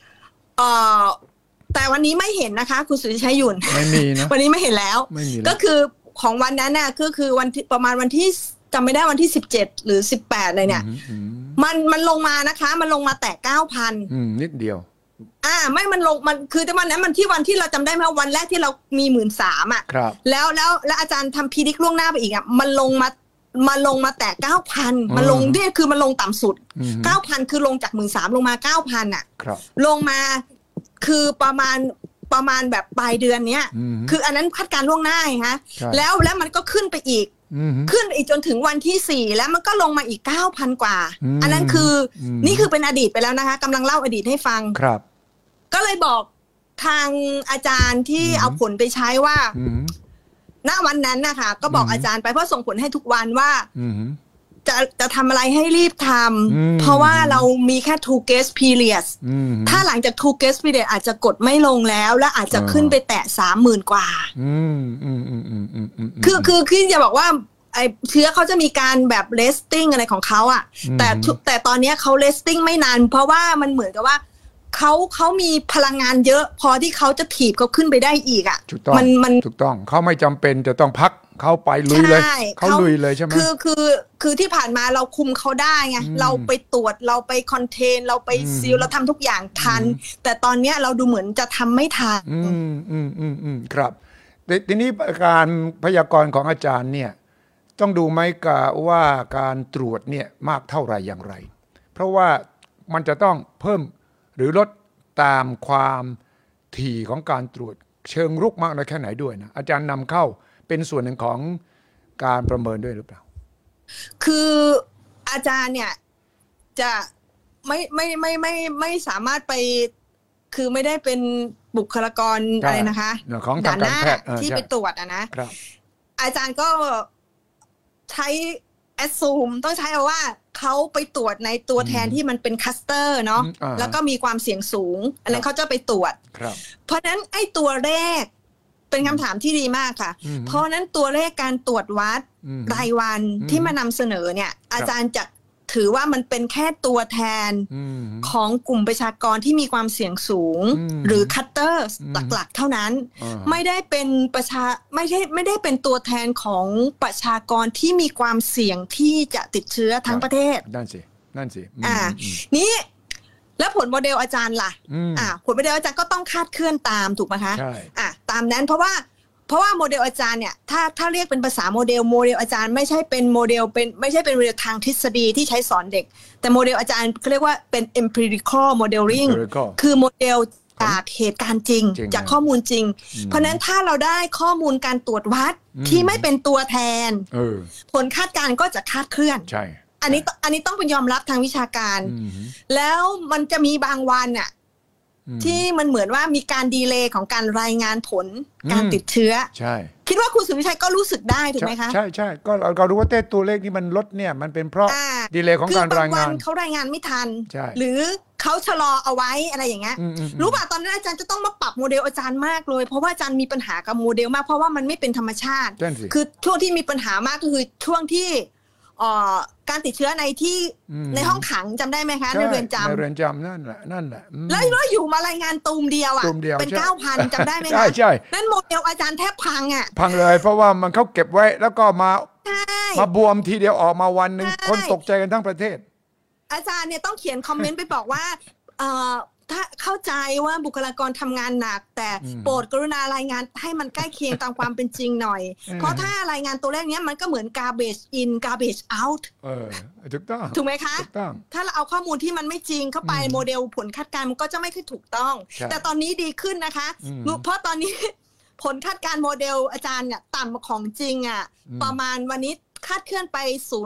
แต่วันนี้ไม่เห็นนะคะคุณสุริชัยหยุ่นไม่มีนะวันนี้ไม่เห็นแล้วก็คือของวันนั้นน่ะก็คือวันประมาณวันที่จำไม่ได้วันที่17หรือ18เลยเนี่ยมันลงมานะคะมันลงมาแตะ 9,000 นิดเดียวไม่มันลงมันคือวันนั้นมันที่วันที่เราจำได้ไหมวันแรกที่เรามี 13,000 อ่ะแล้วอาจารย์ทำพิดิกล่วงหน้าไปอีกอ่ะมันลงมาแตะ 9,000 มันลงเนี่ยคือมันลงต่ำสุด 9,000 คือลงจาก 13,000 ลงมา 9,000 อ่ะลงมาคือประมาณแบบปลายเดือนเนี้ยคืออันนั้นคาดการล่วงหน้าฮะแล้วมันก็ขึ้นไปอีกจนถึงวันที่4แล้วมันก็ลงมาอีก 9,000 กว่าอันนั้นคือนี่คือเป็นอดีตไปแล้วนะคะกำลังเล่าอดีตให้ฟังครับก็เลยบอกทางอาจารย์ที่เอาผลไปใช้ว่าณวันนั้นนะคะก็บอกอาจารย์ไปเพราะส่งผลให้ทุกวันว่าจะทำอะไรให้รีบทำเพราะว่าเรามีแค่ 2 grace periods ถ้าหลังจาก 2 grace period อาจจะกดไม่ลงแล้วและอาจจะขึ้นไปแตะ 30,000 กว่าคืออย่าบอกว่าไอเชื้อเขาจะมีการแบบ resting อะไรของเขาอ่ะแต่ตอนนี้เขา resting ไม่นานเพราะว่ามันเหมือนกับว่าเขามีพลังงานเยอะพอที่เขาจะถีบเขาขึ้นไปได้อีกอ่ะมันถูกต้องเขาไม่จำเป็นจะต้องพักเขาไปลุยเลยเขาลุยเลยใช่ไหมคือที่ผ่านมาเราคุมเขาได้ไงเราไปตรวจเราไปคอนเทนเราไปซีลเราทำทุกอย่างทันแต่ตอนนี้เราดูเหมือนจะทำไม่ทันครับทีนี้การพยากรณ์ของอาจารย์เนี่ยต้องดูไหมว่าการตรวจเนี่ยมากเท่าไหร่อย่างไรเพราะว่ามันจะต้องเพิ่มหรือลดตามความถี่ของการตรวจเชิงรุกมากน้อยแค่ไหนด้วยนะอาจารย์นำเข้าเป็นส่วนหนึ่งของการประเมินด้วยหรือเปล่าคืออาจารย์เนี่ยจะไม่สามารถไปคือไม่ได้เป็นบุคลากรอะไรนะคะของทางการแพทย์ที่ไปตรวจนะอาจารย์ก็ใช้assume ต้องใช้เอาว่าเขาไปตรวจในตัวแทนที่มันเป็นคัสเตอร์เนาะแล้วก็มีความเสี่ยงสูงอันนั้นเขาจะไปตรวจเพราะนั้นไอ้ตัวเลขเป็นคำถามที่ดีมากค่ะเพราะนั้นตัวเลขการตรวจวัดรายวันที่มานำเสนอเนี่ยอาจารย์จะถือว่ามันเป็นแค่ตัวแทนของกลุ่มประชากรที่มีความเสี่ยงสูงหรือคัตเตอร์หลักๆเท่านั้นไม่ได้เป็นไม่ได้เป็นตัวแทนของประชากรที่มีความเสี่ยงที่จะติดเชื้อทั้งประเทศนั่นสินี่แล้วผลโมเดลอาจารย์ล่ะผลโมเดลอาจารย์ก็ต้องคาดเคลื่อนตามถูกไหมคะตามนั้นเพราะว่าโมเดลอาจารย์เนี่ยถ้าเรียกเป็นภาษาโมเดลอาจารย์ไม่ใช่เป็นโมเดลไม่ใช่เป็นโมเดลทางทฤษฎีที่ใช้สอนเด็กแต่โมเดลอาจารย์เขาเรียกว่าเป็น empirical modeling คือโมเดลจากเหตุการณ์จริงจากข้อมูลจริงเพราะนั้นถ้าเราได้ข้อมูลการตรวจวัดที่ไม่เป็นตัวแทนผลคาดการณ์ก็จะคลาดเคลื่อนใช่อันนี้ต้องเป็นยอมรับทางวิชาการแล้วมันจะมีบางวันน่ะที่มันเหมือนว่ามีการดีเลย์ของการรายงานผลการติดเชื้อใช่คิดว่าคุณสุวิชัยก็รู้สึกได้ถูกไหมคะใช่ก็เรารู้ว่าตัวเลขนี้มันลดเนี่ยมันเป็นเพราะดีเลย์ของการรายงานเขารายงานไม่ทันหรือเขาชะลอเอาไว้อะไรอย่างเงี้ยรู้ป่ะตอนนั้นอาจารย์จะต้องมาปรับโมเดลอาจารย์มากเลยเพราะว่าอาจารย์มีปัญหากับโมเดลมากเพราะว่ามันไม่เป็นธรรมชาติคือช่วงที่มีปัญหามากก็คือช่วงที่การติดเชื้อในห้องขังจำได้ไหมคะในเรือนจำนั่นแหละแล้วอยู่มารายงานตูมเดียวอ่ะเป็น 9,000 จำได้ไหมคะใช่นั่นโมเดลอาจารย์แทบพังอ่ะพังเลยเพราะว่ามันเขาเก็บไว้แล้วก็มาบวมทีเดียวออกมาวันนึงคนตกใจกันทั้งประเทศอาจารย์เนี่ยต้องเขียนคอมเมนต์ไปบอกว่าถ้าเข้าใจว่าบุคลากรทำงานหนักแต่โปรดกรุณารายงานให้มันใกล้เคียงตามความเป็นจริงหน่อยเพราะถ้ารายงานตัวเลขนี้มันก็เหมือน garbage in garbage out ถูกไหมคะถ้าเราเอาข้อมูลที่มันไม่จริงเข้าไปโมเดลผลคาดการณ์มันก็จะไม่ค่อยถูกต้องแต่ตอนนี้ดีขึ้นนะคะเพราะตอนนี้ผลคาดการณ์โมเดลอาจารย์เนี่ยต่ำของจริงอ่ะประมาณวันนี้คาดเคลื่อนไป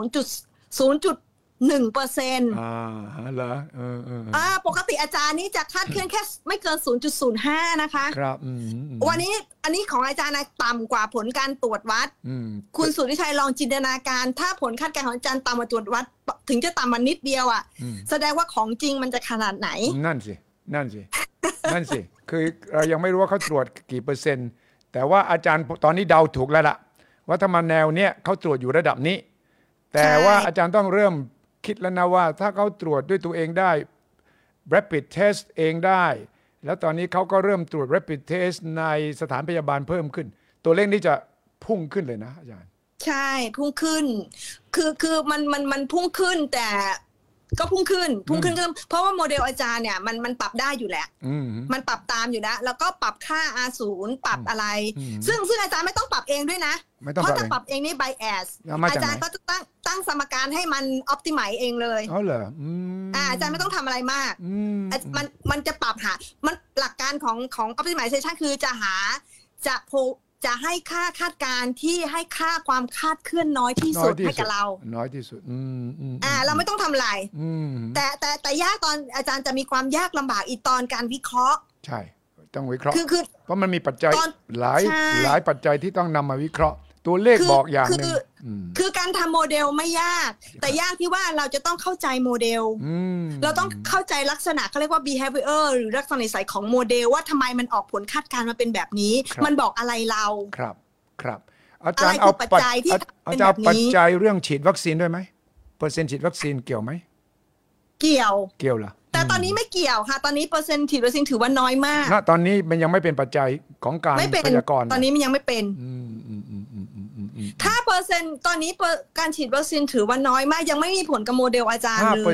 0.1% เหรอปกติอาจารย์นี่จะคาดเคลื่อนแค่ไม่เกิน 0.05 นะคะครับวันนี้อันนี้ของอาจารย์ต่ำกว่าผลการตรวจวัดคุณสุทธิชัยลองจินตนาการถ้าผลคาดการณ์ของอาจารย์ต่ำกว่าตรวจวัดถึงจะต่ำมานิดเดียวอ่ะแสดงว่าของจริงมันจะขนาดไหนนั่นสิคือเรายังไม่รู้ว่าเขาตรวจกี่เปอร์เซ็นต์แต่ว่าอาจารย์ตอนนี้เดาถูกแล้วล่ะว่าถ้ามาแนวเนี้ยเขาตรวจอยู่ระดับนี้แต่ว่าอาจารย์ต้องเริ่มคิดแล้วนะว่าถ้าเขาตรวจด้วยตัวเองได้ rapid test เองได้แล้วตอนนี้เขาก็เริ่มตรวจ rapid test ในสถานพยาบาลเพิ่มขึ้นตัวเลขนี้จะพุ่งขึ้นเลยนะอาจารย์ใช่พุ่งขึ้นคือมันพุ่งขึ้นแต่ก็พุ่งขึ้นเพราะว่าโมเดลอาจารย์เนี่ยมันปรับได้อยู่แล้วมันปรับตามอยู่แล้วก็ปรับค่า R0 ปรับอะไรซึ่งอาจารย์ไม่ต้องปรับเองด้วยนะเพราะถ้าปรับเองนี่ bias อาจารย์ก็จะตั้งสมการให้มัน optimize เองเลยอ๋อเหรออาจารย์ไม่ต้องทำอะไรมากมันจะปรับหามันหลักการของ optimization คือจะให้ค่าคาดการณ์ที่ให้ค่าความคาดเคลื่อนน้อยที่สุดให้กับเราน้อยที่สุดเราไม่ต้องทำอะไรแต่ยากตอนอาจารย์จะมีความยากลำบากอีกตอนการวิเคราะห์ใช่ต้องวิเคราะห์เพราะมันมีปัจจัยหลายปัจจัยที่ต้องนำมาวิเคราะห์ตัวเลขบอกอย่างนึงคือการทำโมเดลไม่ยากแต่ยากที่ว่าเราจะต้องเข้าใจโมเดลเราต้องเข้าใจลักษณะเขาเรียกว่า behavior หรือลักษณะนิสัยของโมเดลว่าทำไมมันออกผลคาดการณ์มาเป็นแบบนี้มันบอกอะไรเราครับอาจารย์เอาปัจจัยที่อาจารย์ปัจจัยเรื่องฉีดวัคซีนด้วยไหมเปอร์เซ็นต์ฉีดวัคซีนเกี่ยวไหมเกี่ยวเหรอแต่ตอนนี้ไม่เกี่ยวค่ะตอนนี้เปอร์เซ็นต์ฉีดวัคซีนถือว่าน้อยมากตอนนี้มันยังไม่เป็นปัจจัยของการพยากรณ์ตอนนี้มันยังไม่เป็นถ้าเปอร์เซ็นต์ตอนนี้การฉีดวัคซีนถือว่าน้อยมากยังไม่มีผลกับโมเดลอาจารย์เลย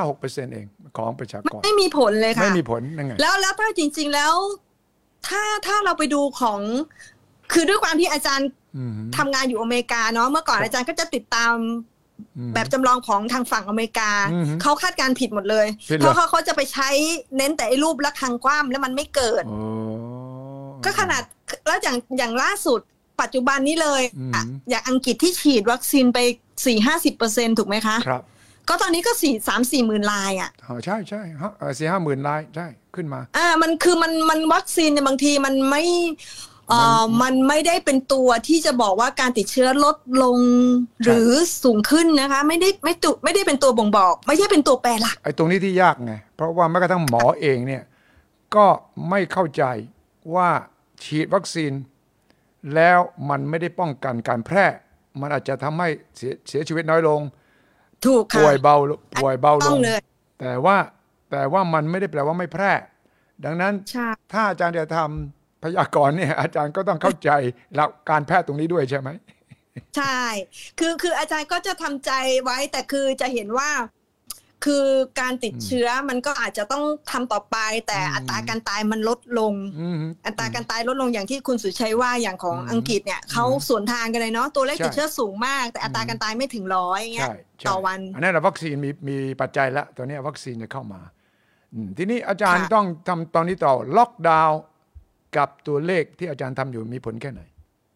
5% เองของประชากรไม่มีผลเลยค่ะไม่มีผลยังไงแล้วถ้าจริงๆแล้วถ้าเราไปดูของคือด้วยความที่อาจารย์ทำงานอยู่อเมริกาเนาะเมื่อก่อนอาจารย์ก็จะติดตามแบบจำลองของทางฝั่งอเมริกาเขาคาดการผิดหมดเลยเพราะเขาจะไปใช้เน้นแต่ไอ้รูประฆังคว่ำแล้วมันไม่เกิดก็ขนาดแล้วอย่างล่าสุดปัจจุบันนี้เลยอย่างอังกฤษที่ฉีดวัคซีนไป 4-50% ถูกไหมคะครับก็ตอนนี้ก็ 3-4 หมื่นรายใช่4-5 หมื่นรายใช่ขึ้นมามันคือมันวัคซีนเนี่ยบางทีมันไม่ได้เป็นตัวที่จะบอกว่าการติดเชื้อลดลงหรือสูงขึ้นนะคะไม่ได้เป็นตัวบ่งบอกไม่ใช่เป็นตัวแปรหลักไอ้ตรงนี้ที่ยากไงเพราะว่าแม้กระทั่งหมอเองเนี่ยก็ไม่เข้าใจว่าฉีดวัคซีนแล้วมันไม่ได้ป้องกันการแพร่มันอาจจะทำให้เสียชีวิตน้อยลงถูกค่ะป่วยเบาลงแต่ว่ามันไม่ได้แปลว่าไม่แพร่ดังนั้นถ้าอาจารย์จะทำพยากรณ์เนี่ยอาจารย์ก็ต้องเข้าใจหลักการแพทย์ตรงนี้ด้วยใช่ไหมใช่คืออาจารย์ก็จะทำใจไว้แต่คือจะเห็นว่าคือการติดเชื้อมันก็อาจจะต้องทำต่อไปแต่อัตราการตายมันลดลงอัตราการตายลดลงอย่างที่คุณสุชัยว่าอย่างของอังกฤษเนี่ยเขาสวนทางกันเลยเนาะตัวเลขติดเชื้อสูงมากแต่อัตราการตายไม่ถึง100เงี้ยต่อวันอันนั้นวัคซีนมีปัจจัยแล้วตัวนี้วัคซีนจะเข้ามาทีนี้อาจารย์ต้องทำตอนนี้ต่อล็อกดาวน์กับตัวเลขที่อาจารย์ทำอยู่มีผลแค่ไหน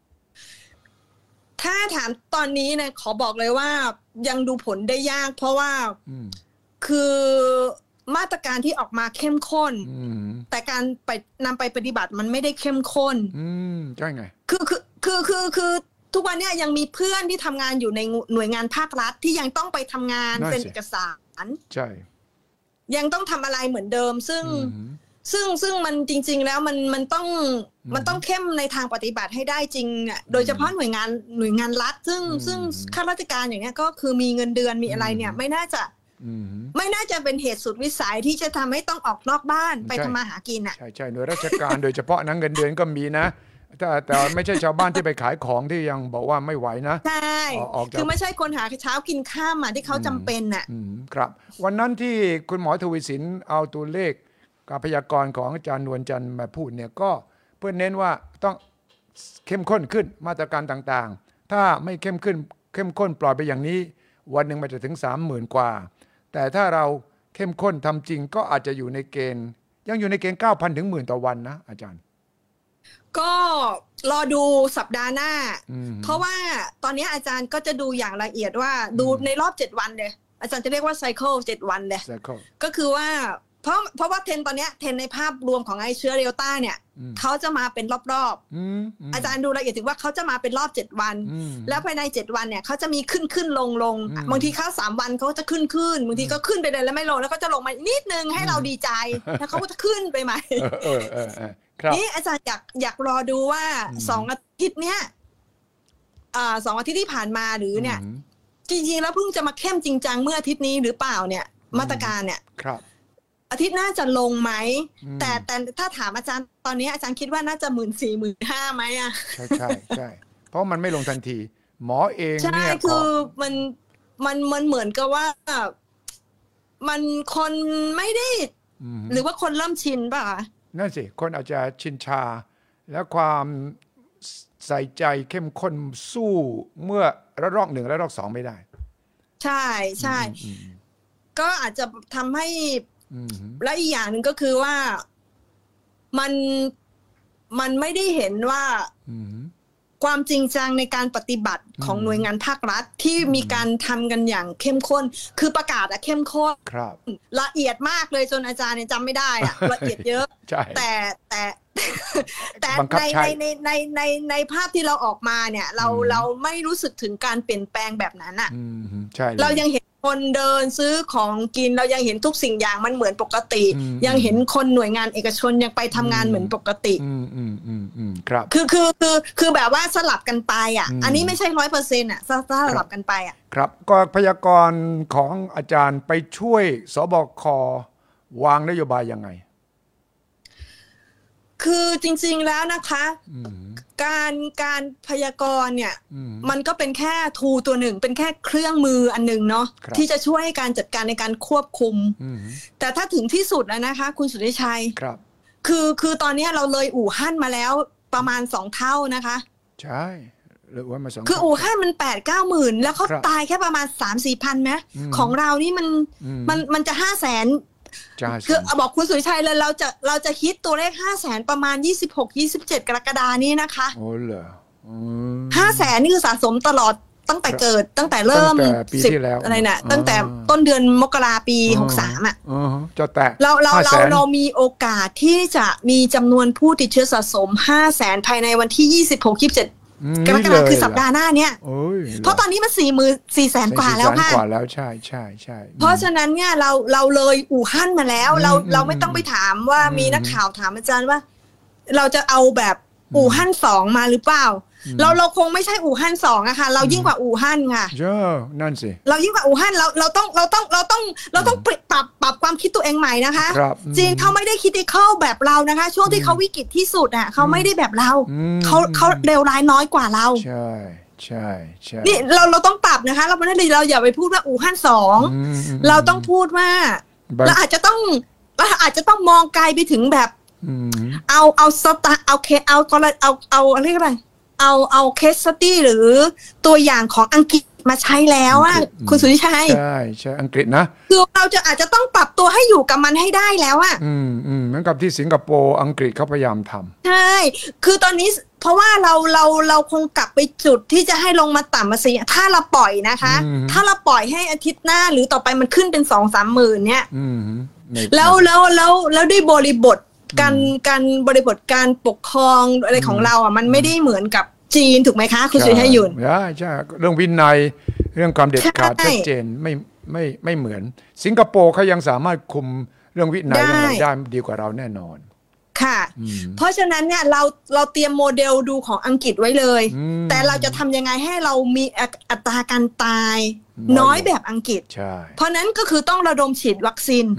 ถ้าถามตอนนี้นะขอบอกเลยว่ายังดูผลได้ยากเพราะว่าคือมาตรการที่ออกมาเข้มข้นแต่การไปนำไปปฏิบัติมันไม่ได้เข้มข้นใช่ไงคือทุกวันนี้ยังมีเพื่อนที่ทำงานอยู่ในหน่วยงานภาครัฐที่ยังต้องไปทำงานเซ็นเอกสารใช่ยังต้องทำอะไรเหมือนเดิมซึ่งมันจริงๆแล้วมันต้องเข้มในทางปฏิบัติให้ได้จริงอ่ะโดยเฉพาะหน่วยงานรัฐซึ่งข้าราชการอย่างเงี้ยก็คือมีเงินเดือนมีอะไรเนี่ยไม่น่าจะเป็นเหตุสุดวิสัยที่จะทำให้ต้องออกนอกบ้านไปทำมาหากินอ่ะใช่หน่วยราชการโดยเฉพาะนั้นเงินเดือนก็มีนะแต่ไม่ใช่ชาวบ้านที่ไปขายของที่ยังบอกว่าไม่ไหวนะใช่คือไม่ใช่คนหาเช้ากินข้ามที่เขาจำเป็นน่ะครับวันนั้นที่คุณหมอทวีสินเอาตัวเลขการพยากรณ์ของอาจารย์นวลจันทร์มาพูดเนี่ยก็เพื่อเน้นว่าต้องเข้มข้นขึ้นมาตรการต่างๆถ้าไม่เข้มข้นปล่อยไปอย่างนี้วันหนึ่งมันจะถึง 30,000 กว่าแต่ถ้าเราเข้มข้นทำจริงก็อาจจะอยู่ในเกณฑ์ยังอยู่ในเกณฑ์ 9,000 ถึง 10,000 ต่อวันนะอาจารย์ก็รอดูสัปดาห์หน้าเพราะว่าตอนนี้อาจารย์ก็จะดูอย่างละเอียดว่าดูในรอบ7วันเลยอาจารย์จะเรียกว่าไซเคิล7วันเลยก็คือว่าเพราะว่าเทรนตอนนี้เทรนในภาพรวมของไอเชื้อเดลต้าเนี่ยเขาจะมาเป็นรอบๆอาจารย์ดูละเอียดถึงว่าเขาจะมาเป็นรอบ7วันแล้วภายใน7วันเนี่ยเขาจะมีขึ้นลงบางทีเข้า3วันเขาจะขึ้นบางทีก็ขึ้นไปเลยแล้วไม่ลงแล้วก็จะลงมานิดนึงให้เราดีใจแล้วเขาก็จะขึ้นไปใหม่นี่อาจารย์อยากรอดูว่า2 อาทิตย์เนี้ย2 อาทิตย์ที่ผ่านมาหรือเนี่ยจริงๆแล้วเพิ่งจะมาเข้มจริงจังเมื่ออาทิตย์นี้หรือเปล่าเนี่ยมาตรการเนี่ยอาทิตย์หน้าจะลงไหมแต่ถ้าถามอาจารย์ตอนนี้อาจารย์คิดว่าน่าจะ 14,000-15,000 ไหมอ่ะใช่เพราะมันไม่ลงทันทีหมอเองเนี่ยใช่คือมันเหมือนกับว่ามันคนไม่ได้หรือว่าคนเริ่มชินป่ะนั่นสิคนอาจจะชินชาและความใส่ใจเข้มข้นสู้เมื่อระลอก1และระลอก2ไม่ได้ใช่ก็อาจจะทำให้และอีกอย่างหนึ่งก็คือว่ามันไม่ได้เห็นว่าความจริงจังในการปฏิบัติของหน่วยงานภาครัฐที่มีการทำกันอย่างเข้มข้นคือประกาศเข้มข้นละเอียดมากเลยจนอาจารย์เนี่ยจำไม่ได้ละเอียดเยอะแต่ในภาพที่เราออกมาเนี่ยเราไม่รู้สึกถึงการเปลี่ยนแปลงแบบนั้นอ่ะเรายังเห็นคนเดินซื้อของกินเรายังเห็นทุกสิ่งอย่างมันเหมือนปกติยังเห็นคนหน่วยงานเอกชนยังไปทำงานเหมือนปกติครับคือแบบว่าสลับกันไปอ่ะอันนี้ไม่ใช่ 100% อ่ะสลับกันไปอ่ะครับก็พยากรณ์ของอาจารย์ไปช่วยสบควางนโยบายยังไงคือจริงๆแล้วนะคะการพยากรณ์เนี่ยมันก็เป็นแค่ทูตัวหนึ่งเป็นแค่เครื่องมืออันนึงเนาะที่จะช่วยให้การจัดการในการควบคุมแต่ถ้าถึงที่สุดแล้วนะคะคุณสุทธิชัยคือตอนนี้เราเลยอู่ฮั่นมาแล้วประมาณ2 เท่านะคะใช่หรือว่ามา2 คืออู่ฮั่นมัน 8-9 หมื่นแล้วเขาตายแค่ประมาณ 3-4 พันไหมของเรานี่มันจะ 500,000คือบอกคุณสุริชัยเลยเราจะฮิตตัวเลข 500,000 ประมาณ 26-27 กรกฎาคมนี้นะคะโอ้เหรอ 500,000 นี่คือสะสมตลอดตั้งแต่เกิดตั้งแต่เริ่ม10อะไรน่ะตั้งแต่ต้นเดือนมกราปี63อ่ะจะแตะเรามีโอกาสที่จะมีจำนวนผู้ติดเชื้อสะสม 500,000 ภายในวันที่ 26-27กรกฎาคมคือสัปดาห์หน้าเนี่ยเพราะตอนนี้มัน400,000 กว่าแล้วค่ะใช่เพราะฉะนั้นเนี่ยเราเลยอู่ฮั่นมาแล้วเราไม่ต้องไปถามว่ามีนักข่าวถามอาจารย์ว่าเราจะเอาแบบอู่ฮั่น2มาหรือเปล่าเราคงไม่ใช่อู่ฮั่น2อะค่ะเรายิ่งกว่าอู่ฮั่นค่ะนั่นสิเรายิ่งกว่าอู่ฮั่นเราต้องปรับความคิดตัวเองใหม่นะคะจีนเขาไม่ได้คิดเข้าแบบเรานะคะช่วงที่เขาวิกฤตที่สุดอะเขาไม่ได้แบบเราเขาเลวร้ายน้อยกว่าเราใช่นี่เราต้องปรับนะคะเราไม่ได้เราอย่าไปพูดว่าอู่ฮั่น2เราต้องพูดว่าเราอาจจะต้องมองไกลไปถึงแบบเอาสตาร์เอาเรียกอะไรเอาเคสสตี้หรือตัวอย่างของอังกฤษมาใช้แล้วอ่ะคุณสุทธิชัยใช่อังกฤษนะคือเราอาจจะต้องปรับตัวให้อยู่กับมันให้ได้แล้วอ่ะเหมือนกับที่สิงคโปร์อังกฤษเขาพยายามทำใช่คือตอนนี้เพราะว่าเราคงกลับไปจุดที่จะให้ลงมาต่ำมาสิถ้าเราปล่อยนะคะถ้าเราปล่อยให้อาทิตย์หน้าหรือต่อไปมันขึ้นเป็น 2-3 หมื่นเนี่ยแล้วได้บริบทการปกครองอะไรของเราอ่ะมันไม่ได้เหมือนกับจีนถูกไหมคะคุณสุริยยุนใช่เรื่องวินัยเรื่องความเด็ดขาดชัดเจนไม่เหมือนสิงคโปร์เขายังสามารถคุมเรื่องวินัยได้ดีกว่าเราแน่นอนค่ะเพราะฉะนั้นเนี่ยเราเตรียมโมเดลดูของอังกฤษไว้เลยแต่เราจะทำยังไงให้เรามีอัตราการตายน้อยแบบอังกฤษเพราะนั้นก็คือต้องระดมฉีดวัคซีน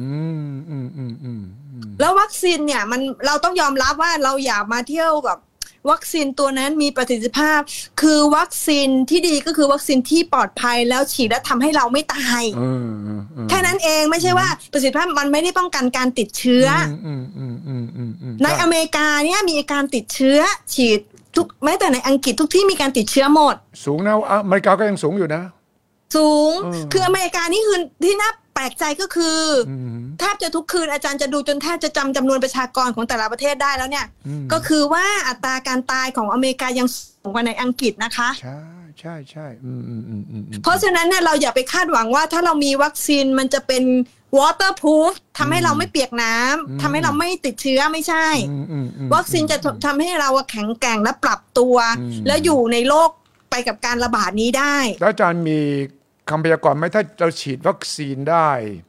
แล้ววัคซีนเนี่ยเราต้องยอมรับว่าเราอย่ามาเที่ยวกับวัคซีนตัวนั้นมีประสิทธิภาพคือวัคซีนที่ดีก็คือวัคซีนที่ปลอดภัยแล้วฉีดแล้วทำให้เราไม่ตายแค่นั้นเองไม่ใช่ว่าประสิทธิภาพมันไม่ได้ป้องกันการติดเชื้อในอเมริกาเนี่ยมีการติดเชื้อฉีดทุกแม้แต่ในอังกฤษทุกที่มีการติดเชื้อหมดสูงนะอเมริกาก็ยังสูงอยู่นะสูงคืออเมริกานี่คือที่น่าแปลกใจก็คือแทบจะทุกคืนอาจารย์จะดูจนแทบจะจำนวนประชากรของแต่ละประเทศได้แล้วเนี่ยก็คือว่าอัตราการตายของอเมริกายังสูงกว่าในอังกฤษนะคะใช่เพราะฉะนั้นเนี่ยเราอย่าไปคาดหวังว่าถ้าเรามีวัคซีนมันจะเป็น waterproof ทำให้เราไม่เปียกน้ำทำให้เราไม่ติดเชื้อไม่ใช่วัคซีนจะทำให้เราแข็งแกร่งและปรับตัวแล้วอยู่ในโลกไปกับการระบาดนี้ได้แล้วอาจารย์มีคำพยากรณ์ไหมถ้าเราฉีดวัคซีนได้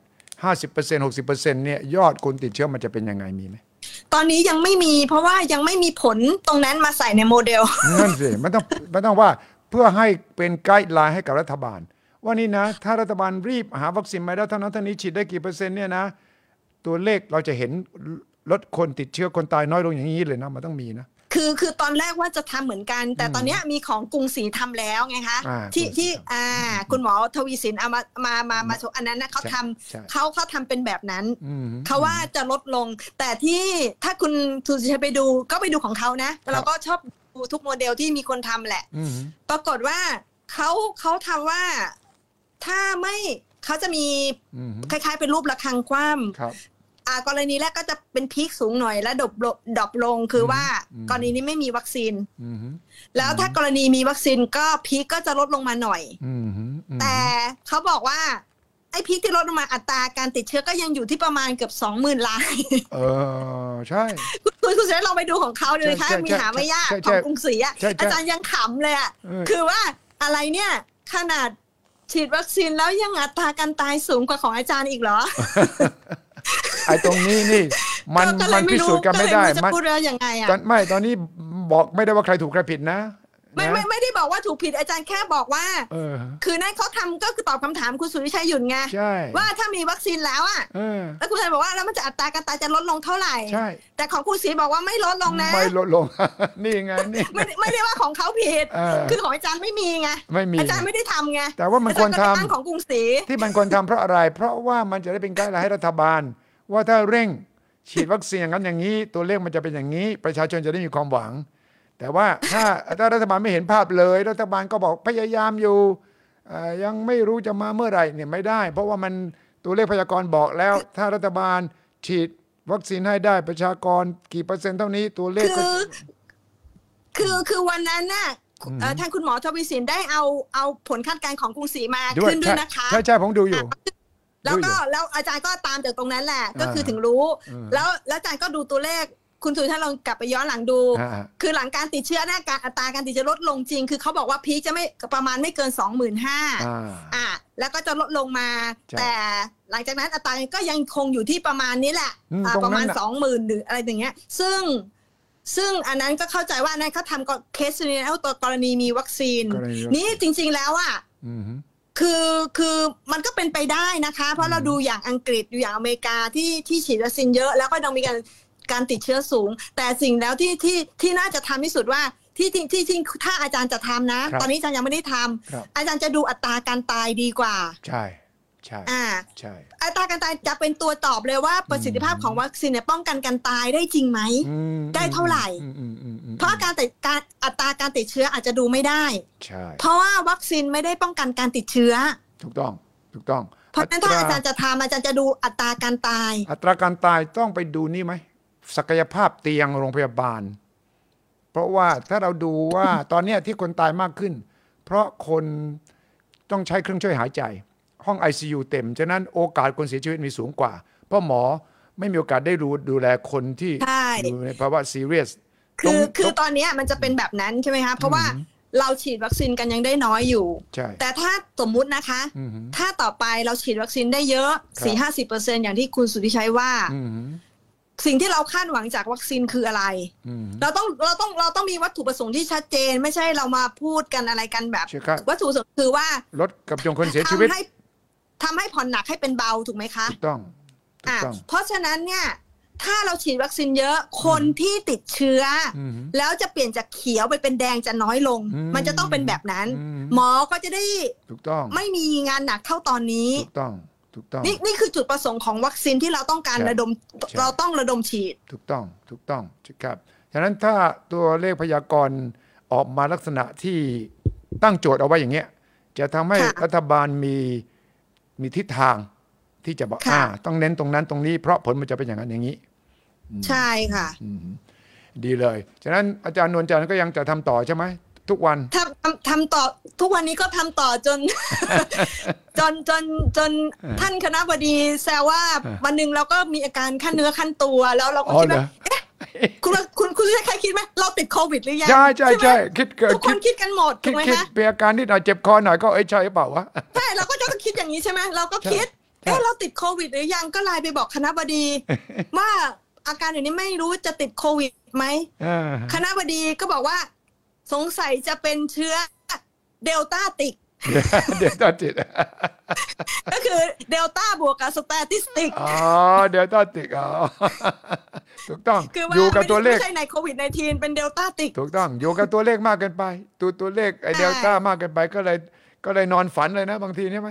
50% 60% เนี่ยยอดคนติดเชื้อมันจะเป็นยังไงมีไหมตอนนี้ยังไม่มีเพราะว่ายังไม่มีผลตรงนั้นมาใส่ในโมเดลนั่นสิมันต้องว่าเพื่อให้เป็นไกด์ไลน์ให้กับรัฐบาลว่านี่นะถ้ารัฐบาลรีบหาวัคซีนมาได้เท่านั้นเท่านี้ฉีดได้กี่เปอร์เซ็นต์เนี่ยนะตัวเลขเราจะเห็นลดคนติดเชื้อคนตายน้อยลงอย่างนี้เลยนะมันต้องมีนะคือตอนแรกว่าจะทำเหมือนกันแต่ตอนนี้มีของกรุงศรีทำแล้วไงคะที่คุณหมอทวีสินเอามาโชว์อันนั้นนะเขาทำเป็นแบบนั้นเขาว่าจะลดลงแต่ที่ถ้าคุณทูจะไปดูก็ไปดูของเขานะเราก็ชอบดูทุกโมเดลที่มีคนทำแหละปรากฏว่าเขาทำว่าถ้าไม่เขาจะมีคล้ายๆเป็นรูประฆังคว่ำกรณีแรกก็จะเป็นพีคสูงหน่อยแล้วดรอปลงคือว่ากรณีนี้ไม่มีวัคซีนแล้วถ้ากรณีมีวัคซีนก็พีคก็จะลดลงมาหน่อยแต่เขาบอกว่าไอ้พีคที่ลดลงมาอัตราการติดเชื้อก็ยังอยู่ที่ประมาณเกือบ 20,000 รายใช่คุณเสรีลองไปดูของเขาดูเลยค่ะมีหาไม่ยากของกรุงศรีอาจารย์ยังขำเลยคือว่าอะไรเนี่ยขนาดฉีดวัคซีนแล้วยังอัตราการตายสูงกว่าของอาจารย์อีกเหรอไอ้ตรงนี้นี่มันพิสูจน์กันไม่ได้มันพูดแล้วยังไงไม่ตอนนี้บอกไม่ได้ว่าใครถูกใครผิดนะไม่ได้บอกว่าถูกผิดอาจารย์แค่บอกว่าคือนั่นเขาทำก็คือตอบคำถามคุณสุริชัยหยุ่นไงว่าถ้ามีวัคซีนแล้วแล้วคุณชัยบอกว่าแล้วมันจะอัตราการตายจะลดลงเท่าไหร่แต่ของคุณศรีบอกว่าไม่ลดลงนะไม่ลดลงนี่ไงนี่ไม่ได้ว่าของเขาผิดคือของอาจารย์ไม่มีไงอาจารย์ไม่ได้ทำไงแต่ว่ามันควรทำของกรุงศรีที่มันควรทำเพราะอะไรเพราะว่ามันจะได้เป็นไกด์ไลน์ให้รัฐบาลว่าถ้าเร่งฉีดวัคซีนอย่างนั้นอย่างนี้ตัวเลขมันจะเป็นอย่างนี้ประชาชนจะได้มีความหวังแต่ว่าถ้ารัฐบาลไม่เห็นภาพเลยรัฐบาลก็บอกพยายามอยู่ยังไม่รู้จะมาเมื่อไหร่เนี่ยไม่ได้เพราะว่ามันตัวเลขพยากรณ์บอกแล้วถ้ารัฐบาลฉีดวัคซีนให้ได้ประชากรกี่เปอร์เซ็นต์เท่านี้ตัวเลขคือวันนั้นน่ะทางคุณหมอทวีสินได้เอาผลคาดการณ์ของกรุงศรีมาขึ้นด้วยนะคะใช่ผมดูอยู่แล้วอาจารย์ก็ตามจากตรงนั้นแหละก็คือถึงรู้แล้วอาจารย์ก็ดูตัวเลขคุณสุถ้าลองกลับไปย้อนหลังดูคือหลังการติดเชื้อเนี่ยอัตราการติดเชื้อลดลงจริงคือเขาบอกว่าพีคจะไม่ประมาณไม่เกิน 25,000แล้วก็จะลดลงมาแต่หลังจากนั้นอัตราก็ยังคงอยู่ที่ประมาณนี้แหละประมาณ 20,000 หรืออะไรอย่างเงี้ยซึ่งอันนั้นก็เข้าใจว่าอันนั้นเขาทำก็เคสนี้แล้วตัวกรณีมีวัคซีนนี่จริงๆแล้วคือมันก็เป็นไปได้นะคะเพราะเราดูอย่างอังกฤษดูอย่างอเมริกาที่ฉีดวัคซีนเยอะแล้วก็ต้องมีการติดเชื้อสูงแต่สิ่งแล้วที่น่าจะทำที่สุดว่าที่ถ้าอาจารย์จะทำนะตอนนี้อาจารย์ยังไม่ได้ทำอาจารย์จะดูอัตราการตายดีกว่าใช่อัตราการตายจะเป็นตัวตอบเลยว่าประสิทธิภาพของวัคซีนเนี่ยป้องกันการตายได้จริงไหมได้เท่าไหร่เพราะอัตราการติดเชื้ออาจจะดูไม่ได้ใช่เพราะว่าวัคซีนไม่ได้ป้องกันการติดเชื้อถูกต้องเพราะฉะนั้นถ้าอาจารย์จะดูอัตราการตายอัตราการตายต้องไปดูนี่ไหมศักยภาพเตียงโรงพยาบาลเพราะว่าถ้าเราดูว่าตอนนี้ที่คนตายมากขึ้นเพราะคนต้องใช้เครื่องช่วยหายใจห้อง ICU เต็มฉะนั้นโอกาสคนเสียชีวิตมีสูงกว่าเพราะหมอไม่มีโอกาสได้ดูแลคนที่อยู่ในภาวะซีเรียสคือตอนนี้มันจะเป็นแบบนั้นใช่ไหมคะเพราะว่าเราฉีดวัคซีนกันยังได้น้อยอยู่แต่ถ้าสมมุตินะคะถ้าต่อไปเราฉีดวัคซีนได้เยอะ 4-50% อย่างที่คุณสุทธิชัยว่าสิ่งที่เราคาดหวังจากวัคซีนคืออะไรเราต้องมีวัตถุประสงค์ที่ชัดเจนไม่ใช่เรามาพูดกันอะไรกันแบบวัตถุประสงค์คือว่าลดกับจำนวนคนเสียชีวิตทำให้ผ่อนหนักให้เป็นเบาถูกไหมคะถูกต้องเพราะฉะนั้นเนี่ยถ้าเราฉีดวัคซีนเยอะคนที่ติดเชื้อแล้วจะเปลี่ยนจากเขียวไปเป็นแดงจะน้อยลงมันจะต้องเป็นแบบนั้นหมอก็จะได้ถูกต้องไม่มีงานหนักเท่าตอนนี้ถูกต้องนี่คือจุดประสงค์ของวัคซีนที่เราต้องการเราต้องระดมฉีดถูกต้องครับฉะนั้นถ้าตัวเลขพยากรณ์ออกมาลักษณะที่ตั้งโจทย์เอาไว้อย่างเงี้ยจะทำให้รัฐบาลมีทิศทางที่จะบอกต้องเน้นตรงนั้นตรงนี้เพราะผลมันจะเป็นอย่างนั้นอย่างนี้ใช่ค่ะดีเลยฉะนั้นอาจารย์นวลจันทร์ก็ยังจะทำต่อใช่ไหมทุกวันทำต่อทุกวันนี้ก็ทำต่อจน จนท่านคณบดีแซวว่าวันหนึ่งเราก็มีอาการขั้นเนื้อขั้นตัวแล้วเราก็คิดว่าคุณใครคิดไหมเราติดโควิดหรือยังใช่คิดทุกคนคิดกันหมดถูกไหมคะเป็นอาการนิดหน่อยเจ็บคอหน่อยก็ใช่เปล่าวะใช่เราก็จะคิดอย่างนี้ใช่ไหมเราก็คิดเราติดโควิดหรือยังก็ไลน์ไปบอกคณบดีว่าอาการอย่างนี้ไม่รู้จะติดโควิดไหมคณบดีก็บอกว่าสงสัยจะเป็นเชื้อเดลต้าติกก็คือเดลต้าบวกกับสแตติสติกเดลต้าติกถูกต้องอยู่กับตัวเลขไม่ใช่ในโควิด-19เป็นเดลต้าติกถูกต้องอยู่กับตัวเลขมากเกินไปตัวเลขไอเดลต้ามากเกินไปก็เลยนอนฝันเลยนะบางทีใช่ไหม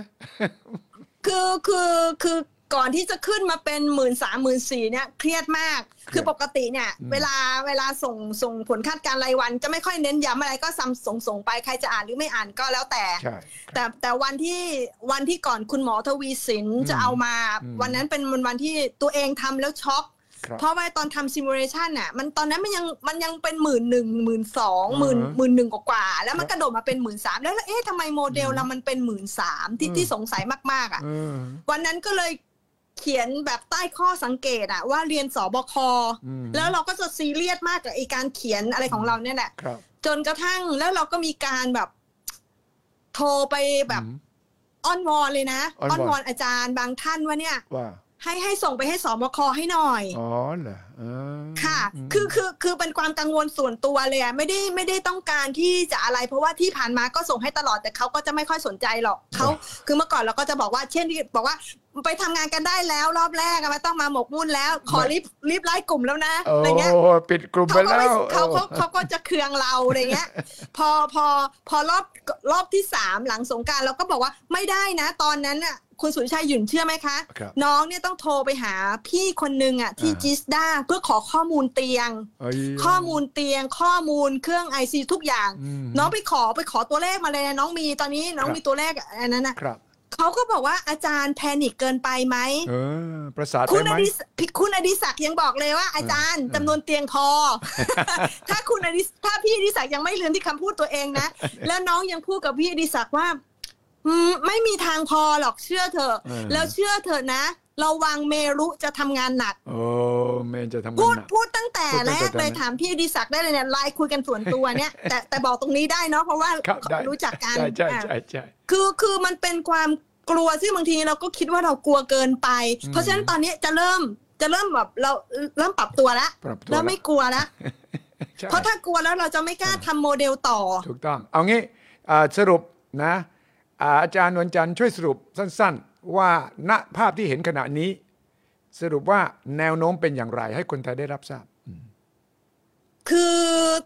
คือก่อนที่จะขึ้นมาเป็น 13,000-14,000 เนี่ยเครียดมากคือปกติเนี่ยเวลาส่งผลคาดการณ์รายวันจะไม่ค่อยเน้นย้ำอะไรก็ส่งไปใครจะอ่านหรือไม่อ่านก็แล้วแต่วันที่ก่อนคุณหมอทวีสินจะเอามาวันนั้นเป็นวันที่ตัวเองทำแล้วช็อกเพราะว่าตอนทำซิมูเลชันน่ะมันตอนนั้นมันยังเป็น 11,000 12,000 11,000 กว่าแล้วมันกระโดดมาเป็น 13,000 แล้วทำไมโมเดลเรามันเป็น 13,000 ที่สงสัยมากๆอ่ะวันนั้นก็เลยเขียนแบบใต้ข้อสังเกตอะว่าเรียนสบคแล้วเราก็จะซีเรียสมากกับไอ้การเขียนอะไรของเราเนี่ยแหละจนกระทั่งแล้วเราก็มีการแบบโทรไปแบบอ้อนวอนเลยนะอ้อนวอนอาจารย์บางท่านว่าเนี่ยให้ส่งไปให้สบคให้หน่อยเหรอค่ะคือเป็นความกังวลส่วนตัวเลยอะไม่ได้ต้องการที่จะอะไรเพราะว่าที่ผ่านมาก็ส่งให้ตลอดแต่เขาก็จะไม่ค่อยสนใจหรอกเขาคือเมื่อก่อนเราก็จะบอกว่าเช่นที่บอกว่าไปทำงานกันได้แล้วรอบแรกไม่ต้องมาหมกมุ่นแล้วขอรีบไล่กลุ่มแล้วนะอะไรเงี้ยปิดกลุ่มไปแล้วเขาก็จะเคืองเราอะไรเงี้ยพอรอบที่3หลังสงกรานต์เราก็บอกว่าไม่ได้นะตอนนั้นน่ะคุณสุริชัยหยุ่นเชื่อไหมคะน้องเนี่ยต้องโทรไปหาพี่คนนึงอ่ะที่จิสดาเพื่อขอข้อมูลเตียงข้อมูลเครื่อง IC ทุกอย่างน้องไปขอตัวเลขมาเลยน้องมีตอนนี้น้องมีตัวเลขอันนั้นนะเขาก็บอกว่าอาจารย์แพนิคเกินไปไหมประสาทคุณอดิศักดิ์ยังบอกเลยว่าอาจารย์จำนวนเตียงพอ ถ้าพี่อดิศักดิ์ยังไม่ลืมที่คำพูดตัวเองนะแล้วน้องยังพูดกับพี่อดิศักดิ์ว่าไม่มีทางพอหรอกเชื่อเถอะแล้วเชื่อเถอะนะระวังเมรุจะทำงานหนักเมจะทำงานหนักพูดตั้งแต่แรกเลยถามพี่อดิศักดิ์ได้เลยเนี่ยไลน์คุยกันส่วนตัวเนี่ยแต่บอกตรงนี้ได้เนาะเพราะว่ารู้จักกันใช่คือมันเป็นความกลัวที่บางทีเราก็คิดว่าเรากลัวเกินไปเพราะฉะนั้นตอนนี้จะเริ่มแบบเราเริ่มปรับตัวแล้วแล้วไม่กลัวแล้วเพราะถ้ากลัวแล้วเราจะไม่กล้าทำโมเดลต่อถูกต้องเอางี้สรุปนะอาจารย์นวลจันทร์ช่วยสรุปสั้นๆว่าณภาพที่เห็นขณะนี้สรุปว่าแนวโน้มเป็นอย่างไรให้คนไทยได้รับทราบคือ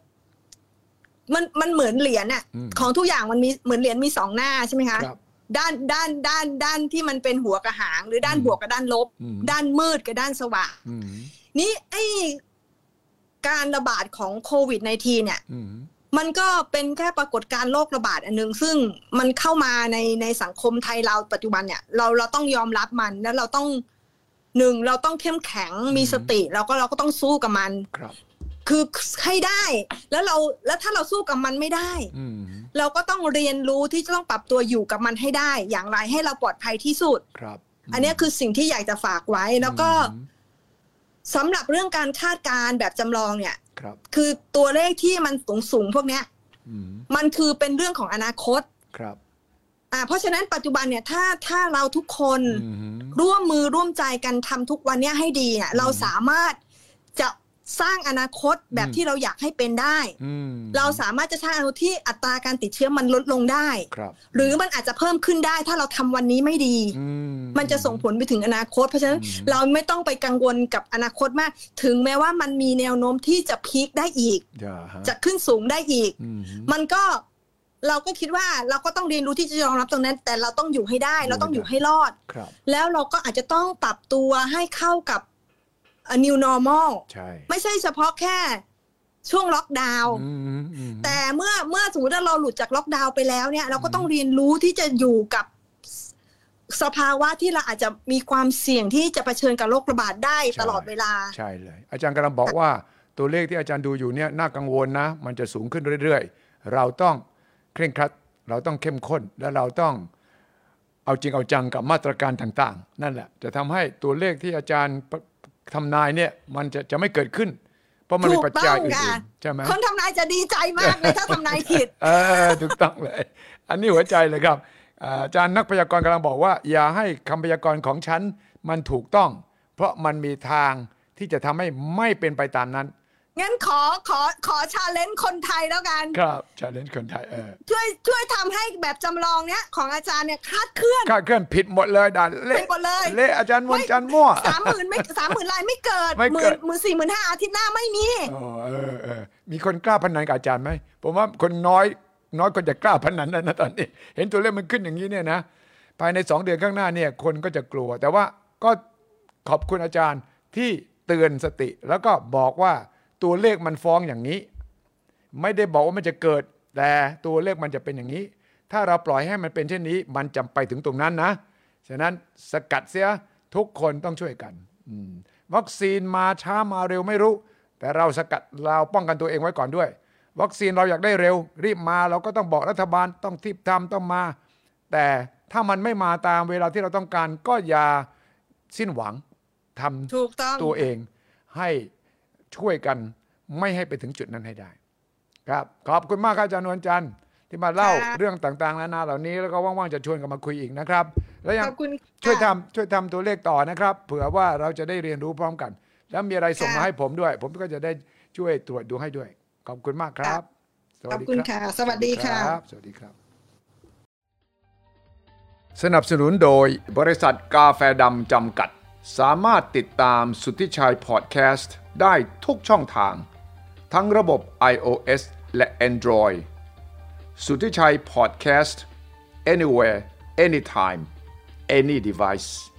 มันเหมือนเหรียญน่ะของทุกอย่างมันมีเหมือนเหรียญมี2หน้าใช่ไหมคะด้านที่มันเป็นหัวกับหางหรือด้านบวกกับด้านลบด้านมืดกับด้านสว่างนี่ไอ้การระบาดของโควิด-19 เนี่ยมันก็เป็นแค่ปรากฏการณ์โรคระบาดอันนึงซึ่งมันเข้ามาในสังคมไทยเราปัจจุบันเนี่ยเราต้องยอมรับมันแล้วเราต้องเราต้องเข้มแข็งมีสติแล้วก็เราก็ต้องสู้กับมันคือให้ได้แล้วถ้าเราสู้กับมันไม่ได้เราก็ต้องเรียนรู้ที่จะต้องปรับตัวอยู่กับมันให้ได้อย่างไรให้เราปลอดภัยที่สุดอันนี้คือสิ่งที่อยากจะฝากไว้แล้วก็สำหรับเรื่องการคาดการณ์แบบจำลองเนี่ยคือตัวเลขที่มันสูงพวกเนี้ยมันคือเป็นเรื่องของอนาคตเพราะฉะนั้นปัจจุบันเนี่ยถ้าเราทุกคนร่วมมือร่วมใจกันทำทุกวันนี้ให้ดีเนี่ยเราสามารถจะสร้างอนาคตแบบที่เราอยากให้เป็นได้เราสามารถจะสร้างอนาคตที่อัตราการติดเชื้อมันลดลงได้หรือมันอาจจะเพิ่มขึ้นได้ถ้าเราทำวันนี้ไม่ดีมันจะส่งผลไปถึงอนาคตเพราะฉะนั้นเราไม่ต้องไปกังวลกับอนาคตมากถึงแม้ว่ามันมีแนวโน้มที่จะพีคได้อีกจะขึ้นสูงได้อีกมันก็เราก็คิดว่าเราก็ต้องเรียนรู้ที่จะยอมรับตรงนั้นแต่เราต้องอยู่ให้ได้เราต้องอยู่ให้รอดแล้วเราก็อาจจะต้องปรับตัวให้เข้ากับnew normal ไม่ใช่เฉพาะแค่ช่วงล็อกดาวน์แต่เมื่อสมมติว่าเราหลุดจากล็อกดาวน์ไปแล้วเนี่ยเราก็ต้องเรียนรู้ที่จะอยู่กับสภาวะที่เราอาจจะมีความเสี่ยงที่จะเผชิญกับโรคระบาดได้ตลอดเวลาใช่เลยอาจารย์กำลังบอกว่าตัวเลขที่อาจารย์ดูอยู่เนี่ยน่ากังวลนะมันจะสูงขึ้นเรื่อยๆเราต้องเคร่งครัดเราต้องเข้มข้นและเราต้องเอาจริงเอาจังกับมาตรการต่างๆนั่นแหละจะทำให้ตัวเลขที่อาจารย์ทำนายเนี่ยมันจะไม่เกิดขึ้นเพราะมันมีปัจจัยอื่นๆใช่ไหมคนทำนายจะดีใจมากเลยถ้าทำนายผิดถูกต้องเลยอันนี้หัวใจเลยครับอาจารย์นักพยากรณ์กำลังบอกว่าอย่าให้คำพยากรณ์ของฉันมันถูกต้องเพราะมันมีทางที่จะทำให้ไม่เป็นไปตามนั้นงั้นขอชาเลนจ์คนไทยแล้วกันครับชาเลนจ์คนไทยช่วยทำให้แบบจำลองเนี้ยของอาจารย์เนี่ยคลาดเคลื่อนผิดหมดเลยด่านเละหมดเลยเละอาจารย์วนจันมั่ว 30,000ไม่30,000 ลายไม่เกิด 45,000 อาทิตย์หน้าไม่มีมีคนกล้าพนันกับอาจารย์ไหมผมว่าคนน้อยคนจะกล้าพนันนะตอนนี้เห็นตัวเลขมันขึ้นอย่างนี้เนี่ยนะภายใน2 เดือนข้างหน้าเนี่ยคนก็จะกลัวแต่ว่าก็ขอบคุณอาจารย์ที่เตือนสติแล้วก็บอกว่าตัวเลขมันฟ้องอย่างนี้ไม่ได้บอกว่ามันจะเกิดแต่ตัวเลขมันจะเป็นอย่างนี้ถ้าเราปล่อยให้มันเป็นเช่นนี้มันจะไปถึงตรงนั้นนะฉะนั้นสกัดเสียทุกคนต้องช่วยกันวัคซีนมาช้ามาเร็วไม่รู้แต่เราสกัดเราป้องกันตัวเองไว้ก่อนด้วยวัคซีนเราอยากได้เร็วรีบมาเราก็ต้องบอกรัฐบาลต้องรีบทำต้องมาแต่ถ้ามันไม่มาตามเวลาที่เราต้องการก็อย่าสิ้นหวังทำตัวเองให้ช่วยกันไม่ให้ไปถึงจุดนั้นให้ได้ครับขอบคุณมากครับอาจารย์นวลจันทร์ที่มาเล่าเรื่องต่างๆนานาเหล่านี้แล้วก็ว่างๆจะชวนกันมาคุยอีกนะครับแล้วยังช่วยทำตัวเลขต่อนะครับเผื่อว่าเราจะได้เรียนรู้พร้อมกันแล้วมีอะไรส่งมาให้ผมด้วยผมก็จะได้ช่วยตรวจดูให้ด้วยขอบคุณมากครับขอบคุณค่ะสวัสดีค่ะสวัสดีครับสนับสนุนโดยบริษัทกาแฟดำจำกัดสามารถติดตามสุทธิชัยพอดแคสต์ได้ทุกช่องทางทั้งระบบ iOS และ Android สุทธิชัยพอดแคสต์ anywhere anytime any device